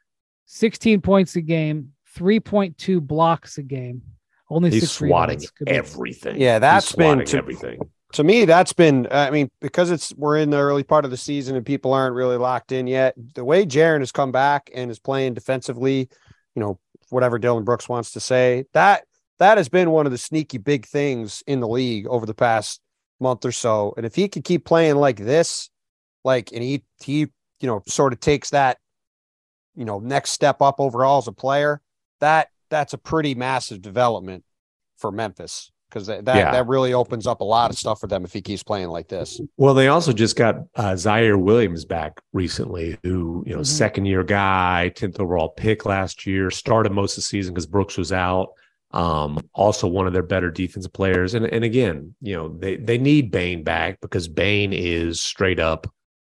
sixteen points a game, three point two blocks a game, only He's six swatting rebounds. Could be- everything. Yeah, He's that's been swatting to- everything. To me, that's been. I mean, because it's we're in the early part of the season and people aren't really locked in yet. The way Jaren has come back and is playing defensively, you know, whatever Dylan Brooks wants to say, that that has been one of the sneaky big things in the league over the past month or so. And if he could keep playing like this, like, and he he you know sort of takes that, you know, next step up overall as a player, that that's a pretty massive development for Memphis. Because that, that, Yeah. that really opens up a lot of stuff for them if he keeps playing like this. Well, they also just got uh, Zaire Williams back recently, who, you know, Mhm. second year guy, tenth overall pick last year, started most of the season because Brooks was out. Um, also one of their better defensive players. And, and again, you know, they, they need Bane back because Bane is straight up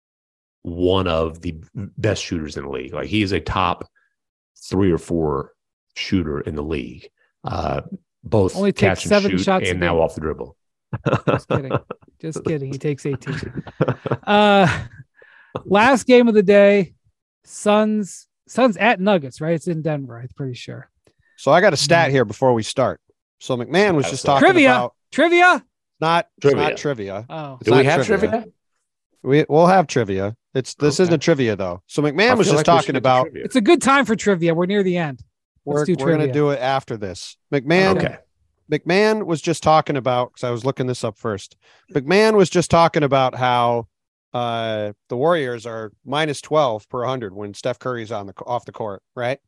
one of the best shooters in the league. Like he is a top three or four shooter in the league. Uh, both Only takes catch and seven shoot shots a and now game. off the dribble. Just kidding. Just kidding. He takes eighteen. Uh, last game of the day, Suns. Suns at Nuggets, right? It's in Denver, I'm pretty sure. So I got a stat here before we start. So McMahon was just talking Trivia. about Trivia. not Trivia. not trivia. Oh, It's Do we not have trivia. trivia? We we'll have trivia. It's this Okay. isn't trivia though. So McMahon I was feel just like we should talking get to about trivia. it's a good time for trivia. We're near the end. we're Let's do we're gonna trivia. do it after this. McMahon Okay. McMahon was just talking about because I was looking this up first. McMahon was just talking about how uh, the Warriors are minus twelve per one hundred when Steph Curry's on the off the court, right?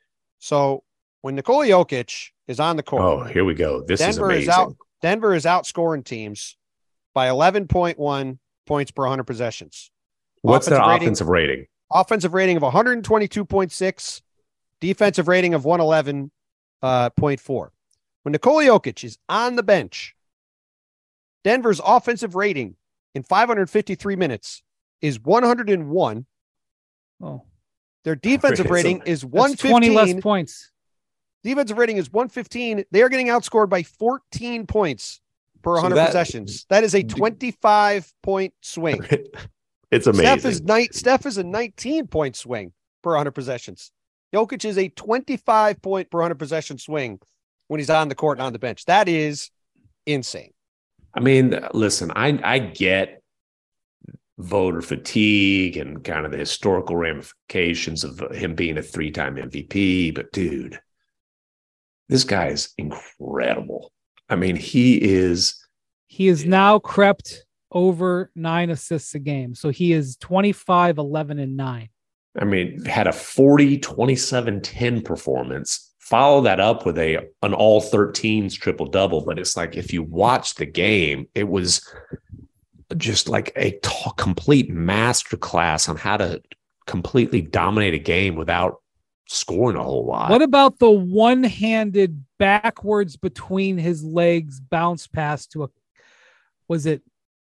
So when Nikola Jokic is on the court, Oh, here we go. This Denver is is amazing. out. Denver is outscoring teams by eleven point one points per one hundred possessions. What's their offensive rating- offensive rating? Offensive rating of one twenty-two point six, defensive rating of one eleven point four. When Nikola Jokic is on the bench, Denver's offensive rating in five hundred fifty-three minutes is one hundred one. Oh, their defensive rating is one fifteen. twenty less points. Defensive rating is one fifteen. They are getting outscored by fourteen points per one hundred so that, possessions. That is a twenty-five point swing. It's amazing. Steph is, ni- Steph is a nineteen point swing per one hundred possessions. Jokic is a twenty-five point per one hundred possession swing when he's on the court and on the bench. That is insane. I mean, listen, I I get voter fatigue and kind of the historical ramifications of him being a three-time M V P, but dude, this guy is incredible. I mean, he is. He is now crept over nine assists a game. So he is twenty-five, eleven, and nine. I mean, had a forty, twenty-seven, ten performance. Follow that up with a an all thirteens triple-double. But it's like, if you watch the game, it was just like a t- complete masterclass on how to completely dominate a game without scoring a whole lot. What about the one-handed backwards between his legs bounce pass to a, was it,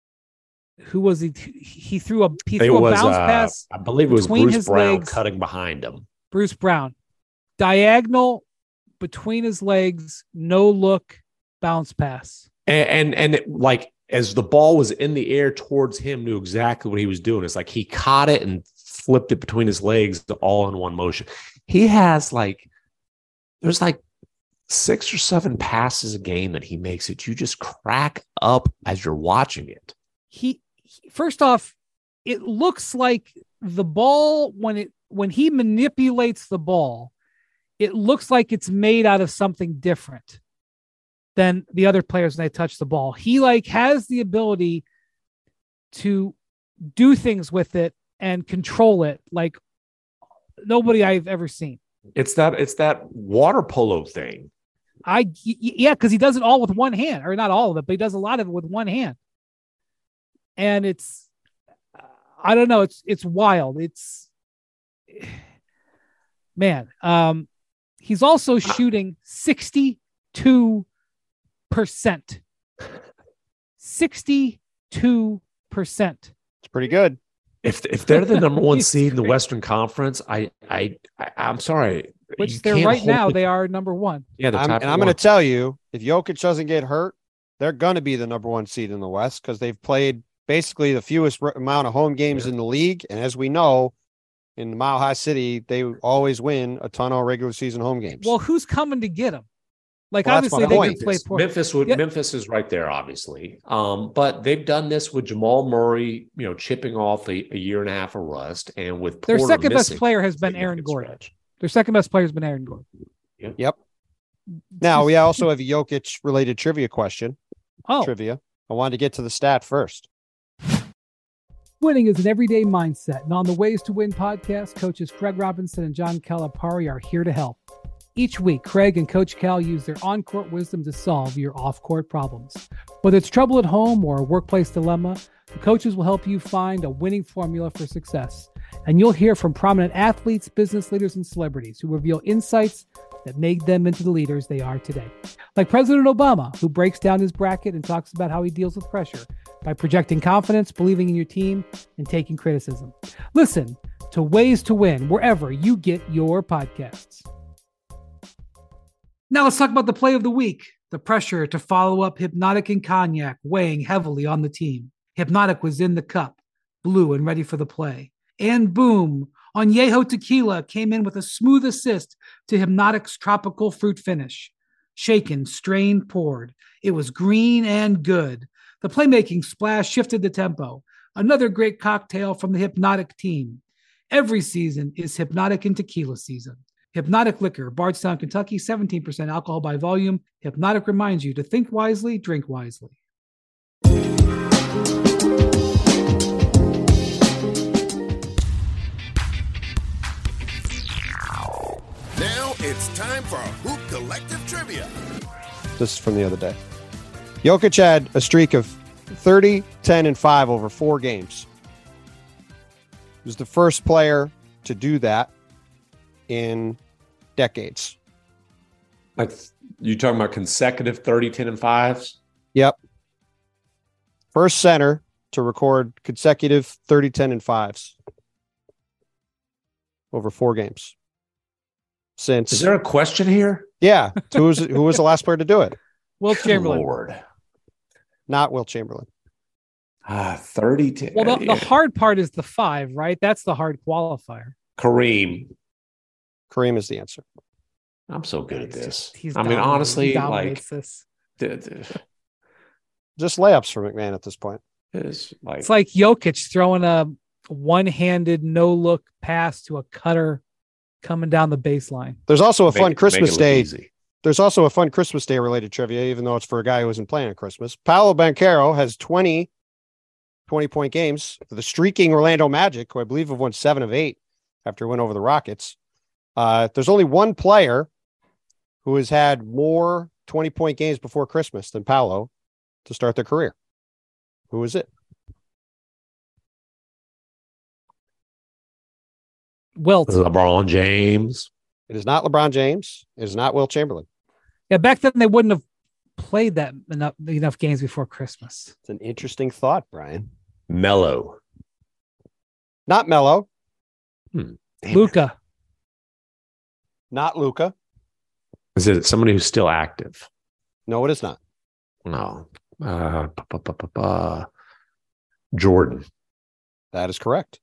who was he? He threw a, he threw was, a bounce uh, pass. I believe it was Bruce Brown legs. cutting behind him. Bruce Brown. Diagonal between his legs, no look, bounce pass. And, and, and it, like, as the ball was in the air towards him, knew exactly what he was doing. It's like he caught it and flipped it between his legs all in one motion. He has like, there's like six or seven passes a game that he makes it. You just crack up as you're watching it. He, he first off, it looks like the ball when it, when he manipulates the ball, it looks like it's made out of something different than the other players when they touch the ball. He like has the ability to do things with it and control it like nobody I've ever seen. It's that it's that water polo thing. I yeah, because he does it all with one hand, or not all of it, but he does a lot of it with one hand. And it's, I don't know, it's it's wild. It's man. Um, he's also shooting sixty-two percent. sixty-two percent. It's pretty good. If if they're the number one seed in the Western Conference, I I, I I'm sorry. Which they're right now, it. They are number one. Yeah, I'm, and I'm going to tell you, if Jokic doesn't get hurt, they're going to be the number one seed in the West because they've played basically the fewest amount of home games yeah. in the league. And as we know, in Mile High City, they always win a ton of regular season home games. Well, who's coming to get them? Like, well, obviously, they can play poor. Memphis would, yeah. Memphis is right there, obviously. Um, but they've done this with Jamal Murray, you know, chipping off a, a year and a half of rust, and with their Porter second missing, best player has been Aaron Gordon. Stretch. Their second best player has been Aaron Gordon. Yep. yep. Now we also have a Jokic related trivia question. Oh, trivia. I wanted to get to the stat first. Winning is an everyday mindset, and on the Ways to Win podcast, coaches Craig Robinson and John Calipari are here to help. Each week, Craig and Coach Cal use their on-court wisdom to solve your off-court problems. Whether it's trouble at home or a workplace dilemma, the coaches will help you find a winning formula for success. And you'll hear from prominent athletes, business leaders, and celebrities who reveal insights that make them into the leaders they are today. Like President Obama, who breaks down his bracket and talks about how he deals with pressure by projecting confidence, believing in your team, and taking criticism. Listen to Ways to Win wherever you get your podcasts. Now let's talk about the play of the week. The pressure to follow up Hypnotic and Cognac weighing heavily on the team. Hypnotic was in the cup, blue and ready for the play. And boom, Añejo Tequila came in with a smooth assist to Hypnotic's tropical fruit finish. Shaken, strained, poured. It was green and good. The playmaking splash shifted the tempo. Another great cocktail from the Hypnotic team. Every season is Hypnotic and Tequila season. Hypnotic Liquor, Bardstown, Kentucky, seventeen percent alcohol by volume. Hypnotic reminds you to think wisely, drink wisely. Now it's time for Hoop Collective Trivia. This is from the other day. Jokic had a streak of thirty, ten, and five over four games. He was the first player to do that in decades. Like, you talking about consecutive thirty, ten, and fives? Yep. First center to record consecutive thirty, ten, and fives over four games. Since Is there a question here? yeah, who was who was the last player to do it? Will Chamberlain. Lord. Not Will Chamberlain. Ah, thirty. T- Well, the, the hard part is the five, right? That's the hard qualifier. Kareem. Kareem is the answer. I'm so good at He's this. just- he's I mean, dominating- he honestly, like, dominates this. th- th- Just layups for McMahon at this point. it's like, It's like Jokic throwing a one-handed no-look pass to a cutter coming down the baseline. There's also a make- fun make Christmas it look Day. easy. There's also a fun Christmas Day related trivia, even though it's for a guy who isn't playing on Christmas. Paolo Banchero has twenty, twenty point games for the streaking Orlando Magic, who I believe have won seven of eight after a win over the Rockets. Uh, there's only one player who has had more twenty point games before Christmas than Paolo to start their career. Who is it? Wilt. LeBron James. It is not LeBron James. It is not Will Chamberlain. Yeah, back then they wouldn't have played that enough enough games before Christmas. It's an interesting thought, Brian. Mello. Not Melo. Damn Luca. Not Luca. Is it somebody who's still active? No, it is not. No. Uh, pa- pa- pa- pa- pa. Jordan. That is correct.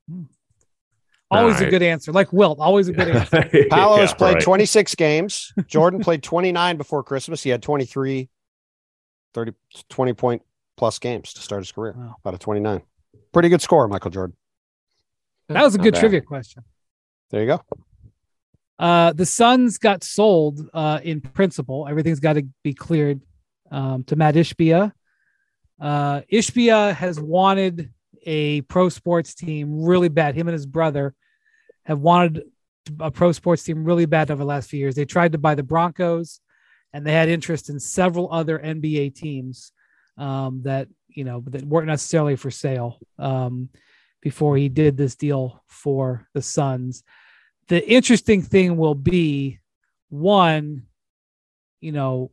Always All a right. good answer. Like Wilt, always a good answer. Paolo has Yeah, played right. twenty-six games. Jordan played twenty-nine before Christmas. He had twenty-three, thirty, twenty point plus games to start his career Wow. out of twenty-nine. Pretty good score, Michael Jordan. That was a Not good bad. trivia question. There you go. Uh, the Suns got sold uh, in principle. Everything's got to be cleared um, to Matt Ishbia. Uh, Ishbia has wanted a pro sports team really bad. Him and his brother have wanted a pro sports team really bad over the last few years. They tried to buy the Broncos, and they had interest in several other N B A teams um, that you know that weren't necessarily for sale um, before he did this deal for the Suns. The interesting thing will be, one, you know,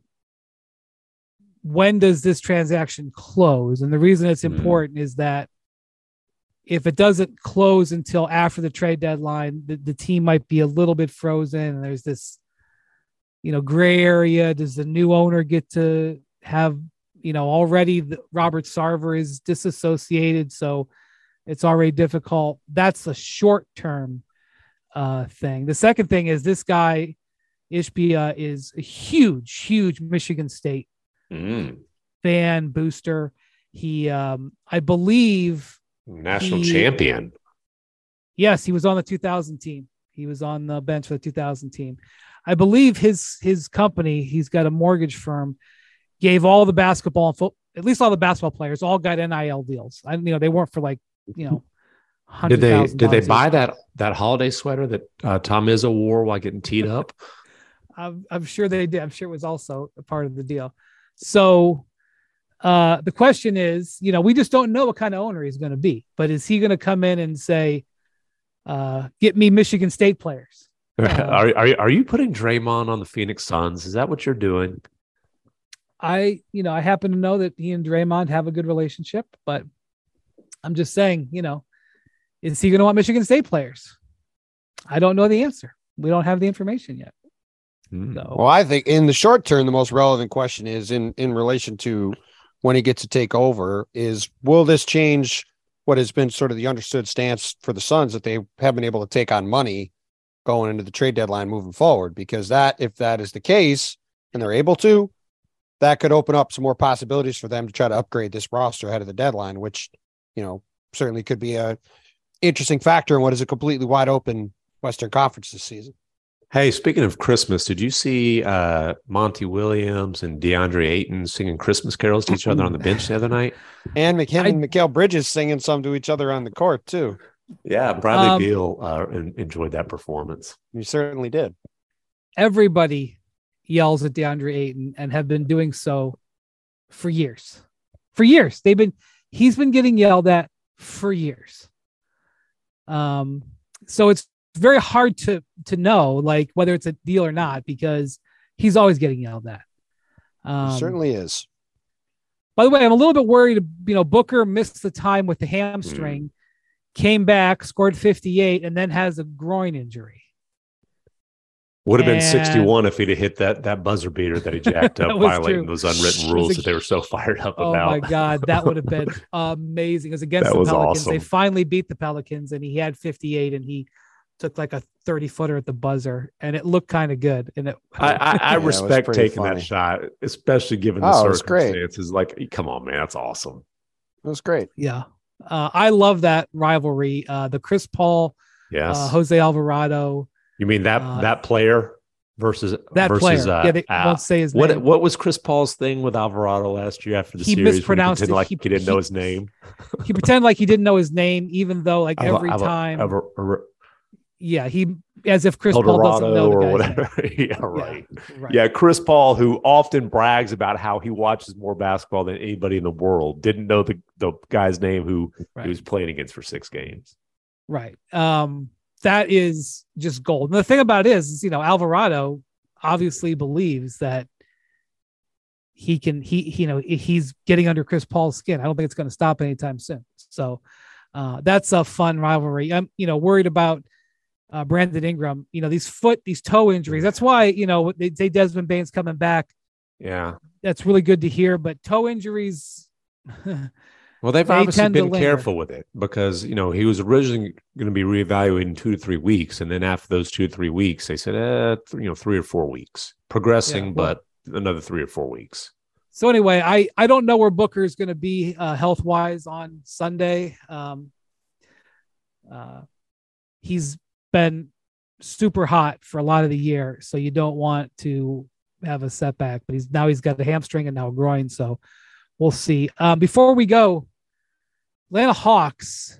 when does this transaction close? And the reason it's Mm. important is that if it doesn't close until after the trade deadline, the, the team might be a little bit frozen. And there's this, you know, gray area. Does the new owner get to have, you know, already the, Robert Sarver is disassociated, so it's already difficult. That's a short-term uh, thing. The second thing is this guy, Ishbia, is a huge, huge Michigan State Mm. fan booster. He, um, I believe, National He- champion. yes, he was on the two thousand team. He was on the bench for the two thousand team. I believe his his company, he's got a mortgage firm, gave all the basketball and foot, at least all the basketball players, all got N I L deals. I, you know, they weren't for like, you know, Did they one hundred thousand did they dollars buy each. that that holiday sweater that uh, Tom Izzo wore while getting teed up? I'm, I'm sure they did. I'm sure it was also a part of the deal. So uh, the question is, you know, we just don't know what kind of owner he's going to be, but is he going to come in and say, uh, get me Michigan State players? are, are are you putting Draymond on the Phoenix Suns? Is that what you're doing? I, you know, I happen to know that he and Draymond have a good relationship, but I'm just saying, you know, is he going to want Michigan State players? I don't know the answer. We don't have the information yet. Hmm. So Well, I think in the short term, the most relevant question is in, in relation to when he gets to take over is, will this change what has been sort of the understood stance for the Suns that they have been able to take on money going into the trade deadline moving forward? Because that, if that is the case and they're able to, that could open up some more possibilities for them to try to upgrade this roster ahead of the deadline, which, you know, certainly could be a interesting factor in what is a completely wide open Western Conference this season. Hey, speaking of Christmas, did you see uh, Monty Williams and DeAndre Ayton singing Christmas carols to each other on the bench the other night? And McKinnon I- and Mikal Bridges singing some to each other on the court too. Yeah, Bradley Um, Beal uh, en- enjoyed that performance. You certainly did. everybody yells at DeAndre Ayton and have been doing so for years. For years. They've been, he's been getting yelled at for years. Um, so it's very hard to to know like whether it's a deal or not because he's always getting yelled at. Um, It certainly is. By the way, I'm a little bit worried. You know, Booker missed the time with the hamstring, mm. came back, scored fifty-eight, and then has a groin injury. Would have been and, sixty-one if he'd have hit that that buzzer beater that he jacked up, violating true. those unwritten rules a, that they were so fired up oh about. Oh, my God. That would have been amazing. It was against that the was Pelicans. Awesome. They finally beat the Pelicans, and he had fifty-eight, and he took like a thirty-footer at the buzzer, and it looked kind of good. And it, I, I, I yeah, respect taking funny. that shot, especially given the oh, circumstances. Like, come on, man. That's awesome. It was great. Yeah. Uh, I love that rivalry. Uh, the Chris Paul, yes. uh, Jose Alvarado. You mean that uh, that player? Versus that versus, player, uh, yeah, they uh, won't say his what, name. What was Chris Paul's thing with Alvarado last year after the he series? Mispronounced he it. like he, he didn't he, know his name. He pretended like he didn't know his name, even though like every Ava, time, Ava, Ava, yeah, he as if Chris Eldorado Paul doesn't know the or guy's whatever. name. yeah, right. Yeah, right. Yeah, Chris Paul, who often brags about how he watches more basketball than anybody in the world, didn't know the the guy's name who right. he was playing against for six games. Right. Um, that is just gold. And the thing about it is, is you know, Alvarado obviously believes that he can he, he you know he's getting under Chris Paul's skin. I don't think it's going to stop anytime soon. So uh that's a fun rivalry. I'm you know worried about uh Brandon Ingram, you know, these foot these toe injuries. That's why, you know, they say Desmond Bane's coming back. Yeah. That's really good to hear, but toe injuries well, they've they obviously been careful with it because, you know, he was originally going to be reevaluated in two to three weeks. And then after those two to three weeks, they said, eh, th- you know, three or four weeks progressing, yeah, well, but another three or four weeks. So anyway, I, I don't know where Booker is going to be uh, health wise on Sunday. Um, uh, he's been super hot for a lot of the year, so you don't want to have a setback, but he's now he's got a hamstring and now a groin. So we'll see. Um, before we go, Atlanta Hawks,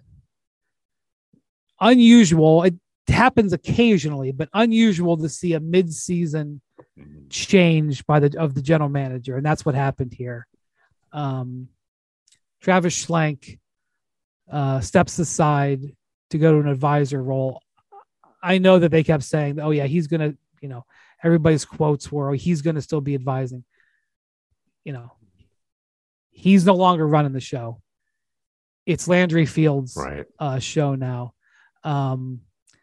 unusual. It happens occasionally, but unusual to see a mid-season change by the of the general manager, and that's what happened here. Um, Travis Schlenk uh, steps aside to go to an advisor role. I know that they kept saying, "Oh yeah, he's gonna," you know, everybody's quotes were, "Oh, he's gonna still be advising." You know, he's no longer running the show. It's Landry Fields' right. uh, show now. Um,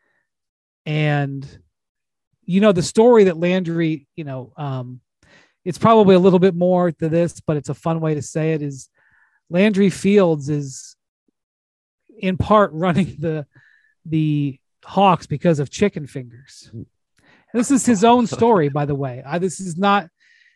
and, you know, the story that Landry, you know, um, it's probably a little bit more to this, but it's a fun way to say it, is Landry Fields is in part running the, the Hawks because of chicken fingers. And this is his own story, by the way. I, this is not,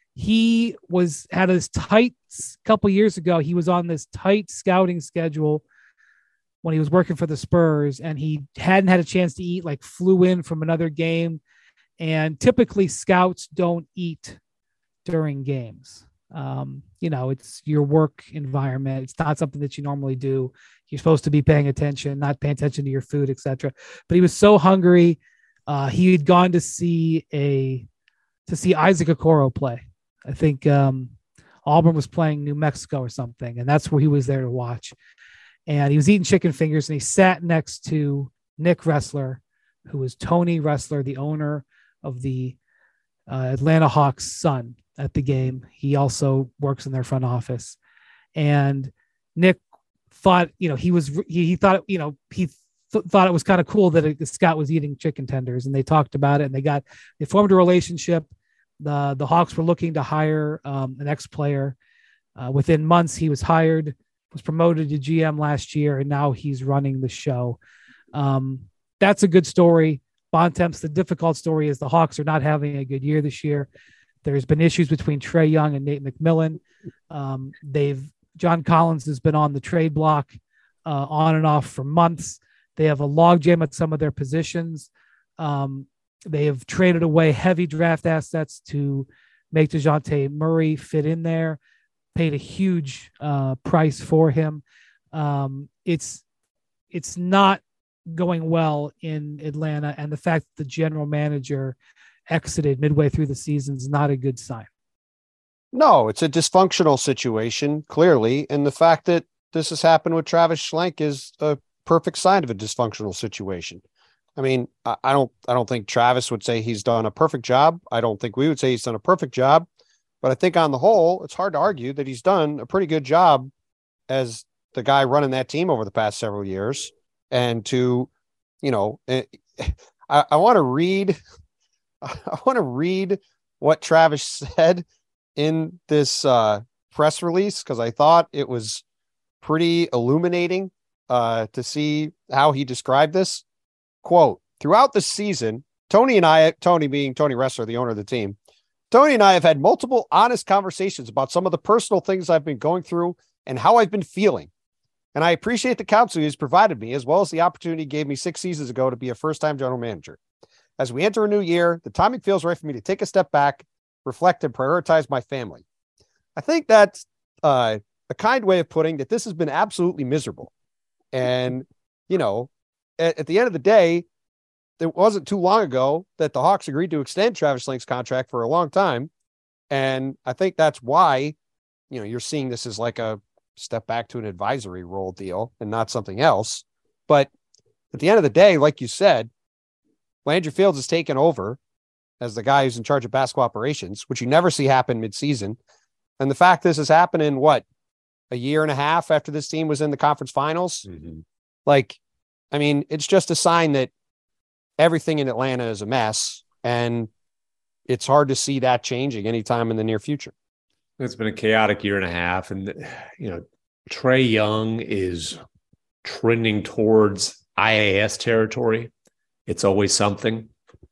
he was had this tight couple years ago. He was on this tight scouting schedule when he was working for the Spurs, and he hadn't had a chance to eat, like flew in from another game. And typically scouts don't eat during games. Um, you know, it's your work environment. It's not something that you normally do. You're supposed to be paying attention, not paying attention to your food, et cetera. But he was so hungry. Uh, he had gone to see a, to see Isaac Okoro play. I think um, Auburn was playing New Mexico or something, and that's where he was there to watch. And he was eating chicken fingers, and he sat next to Nick Ressler, who is Tony Ressler, the owner of the uh, Atlanta Hawks' son at the game. He also works in their front office. And Nick thought, you know, he was, he, he thought, you know, he th- thought it was kind of cool that a, Scott was eating chicken tenders, and they talked about it, and they got, they formed a relationship. The, the Hawks were looking to hire um, an ex-player. Uh, within months, he was hired, was promoted to G M last year, and now he's running the show. Um, that's a good story. Bontemps, the difficult story is the Hawks are not having a good year this year. There's been issues between Trae Young and Nate McMillan. Um, they've John Collins has been on the trade block uh, on and off for months. They have a logjam at some of their positions. Um, they have traded away heavy draft assets to make DeJounte Murray fit in there, paid a huge uh, price for him. Um, it's it's not going well in Atlanta, and the fact that the general manager exited midway through the season is not a good sign. No, it's a dysfunctional situation, clearly. And the fact that this has happened with Travis Schlenk is a perfect sign of a dysfunctional situation. I mean, I, I don't, I don't think Travis would say he's done a perfect job. I don't think we would say he's done a perfect job. But I think on the whole, it's hard to argue that he's done a pretty good job as the guy running that team over the past several years. And to, you know, I, I want to read, I want to read what Travis said in this uh, press release, because I thought it was pretty illuminating uh, to see how he described this. Quote, throughout the season, Tony and I, Tony being Tony Ressler, the owner of the team, Tony and I have had multiple honest conversations about some of the personal things I've been going through and how I've been feeling. And I appreciate the counsel he's provided me, as well as the opportunity he gave me six seasons ago to be a first-time general manager. As we enter a new year, the timing feels right for me to take a step back, reflect, and prioritize my family. I think that's uh, a kind way of putting that this has been absolutely miserable. And, you know, at, at the end of the day, it wasn't too long ago that the Hawks agreed to extend Travis Schlenk's contract for a long time. And I think that's why, you know, you're seeing this as like a step back to an advisory role deal and not something else. But at the end of the day, like you said, Landry Fields has taken over as the guy who's in charge of basketball operations, which you never see happen midseason. And the fact this is happening, what, a year and a half after this team was in the conference finals? Mm-hmm. Like, I mean, it's just a sign that everything in Atlanta is a mess, and it's hard to see that changing anytime in the near future. It's been a chaotic year and a half, and, you know, Trae Young is trending towards I A S territory. It's always something.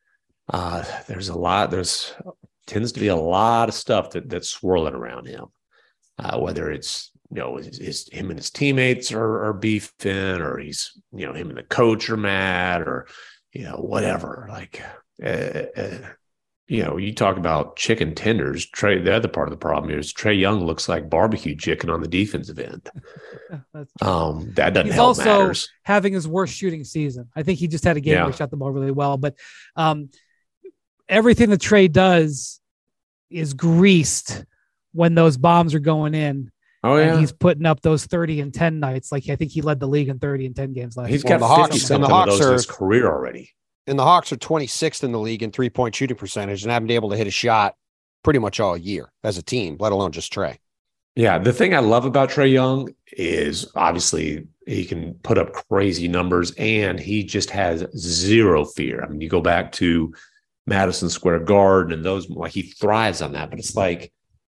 Uh, there's a lot, there's tends to be a lot of stuff that that's swirling around him, uh, whether it's, you know, his, his, him and his teammates are, are beefing, or he's, you know, him and the coach are mad, or, you know, whatever. Like, uh, uh, you know, you talk about chicken tenders. Trae, the other part of the problem is Trae Young looks like barbecue chicken on the defensive end. That's um, that doesn't He's help also matters. having his worst shooting season. I think he just had a game Yeah. where he shot the ball really well, but um, everything that Trae does is greased when those bombs are going in. Oh yeah, and he's putting up those thirty and ten nights. Like I think he led the league in thirty and ten games last he's year. got Well, the fifty Hawks- and something the of Hawks those in are- his career already. And the Hawks are twenty-sixth in the league in three-point shooting percentage and haven't been able to hit a shot pretty much all year as a team, let alone just Trae. Yeah, the thing I love about Trae Young is obviously he can put up crazy numbers, and he just has zero fear. I mean, you go back to Madison Square Garden and those, like, he thrives on that. But it's like,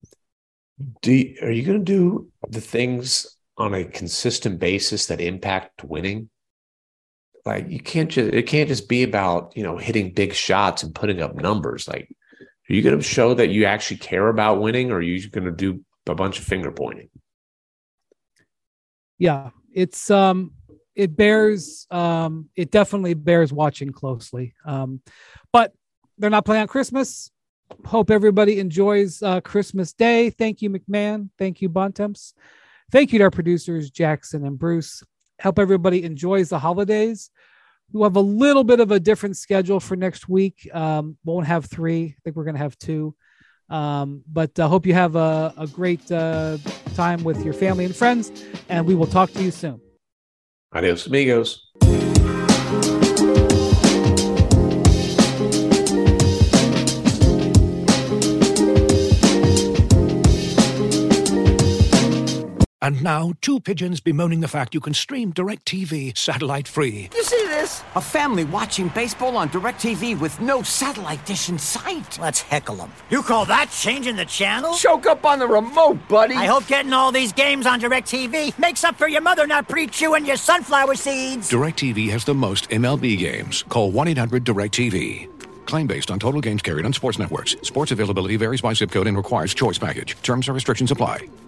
do you, are you going to do the things on a consistent basis that impact winning? Like, you can't just, it can't just be about, you know, hitting big shots and putting up numbers. Like, are you going to show that you actually care about winning, or are you going to do a bunch of finger pointing? Yeah, it's um, it bears um, it definitely bears watching closely. Um, but they're not playing on Christmas. Hope everybody enjoys uh, Christmas Day. Thank you, McMahon. Thank you, Bontemps. Thank you to our producers, Jackson and Bruce. Hope everybody enjoys the holidays. We'll have a little bit of a different schedule for next week. Um, won't have three. I think we're going to have two. Um, but I uh, hope you have a, a great uh, time with your family and friends, and we will talk to you soon. Adios, amigos. And now, two pigeons bemoaning the fact you can stream DirecTV satellite-free. You see this? A family watching baseball on DirecTV with no satellite dish in sight. Let's heckle them. You call that changing the channel? Choke up on the remote, buddy. I hope getting all these games on DirecTV makes up for your mother not pre-chewing your sunflower seeds. DirecTV has the most M L B games. Call one eight hundred direct T V. Claim based on total games carried on sports networks. Sports availability varies by zip code and requires choice package. Terms and restrictions apply.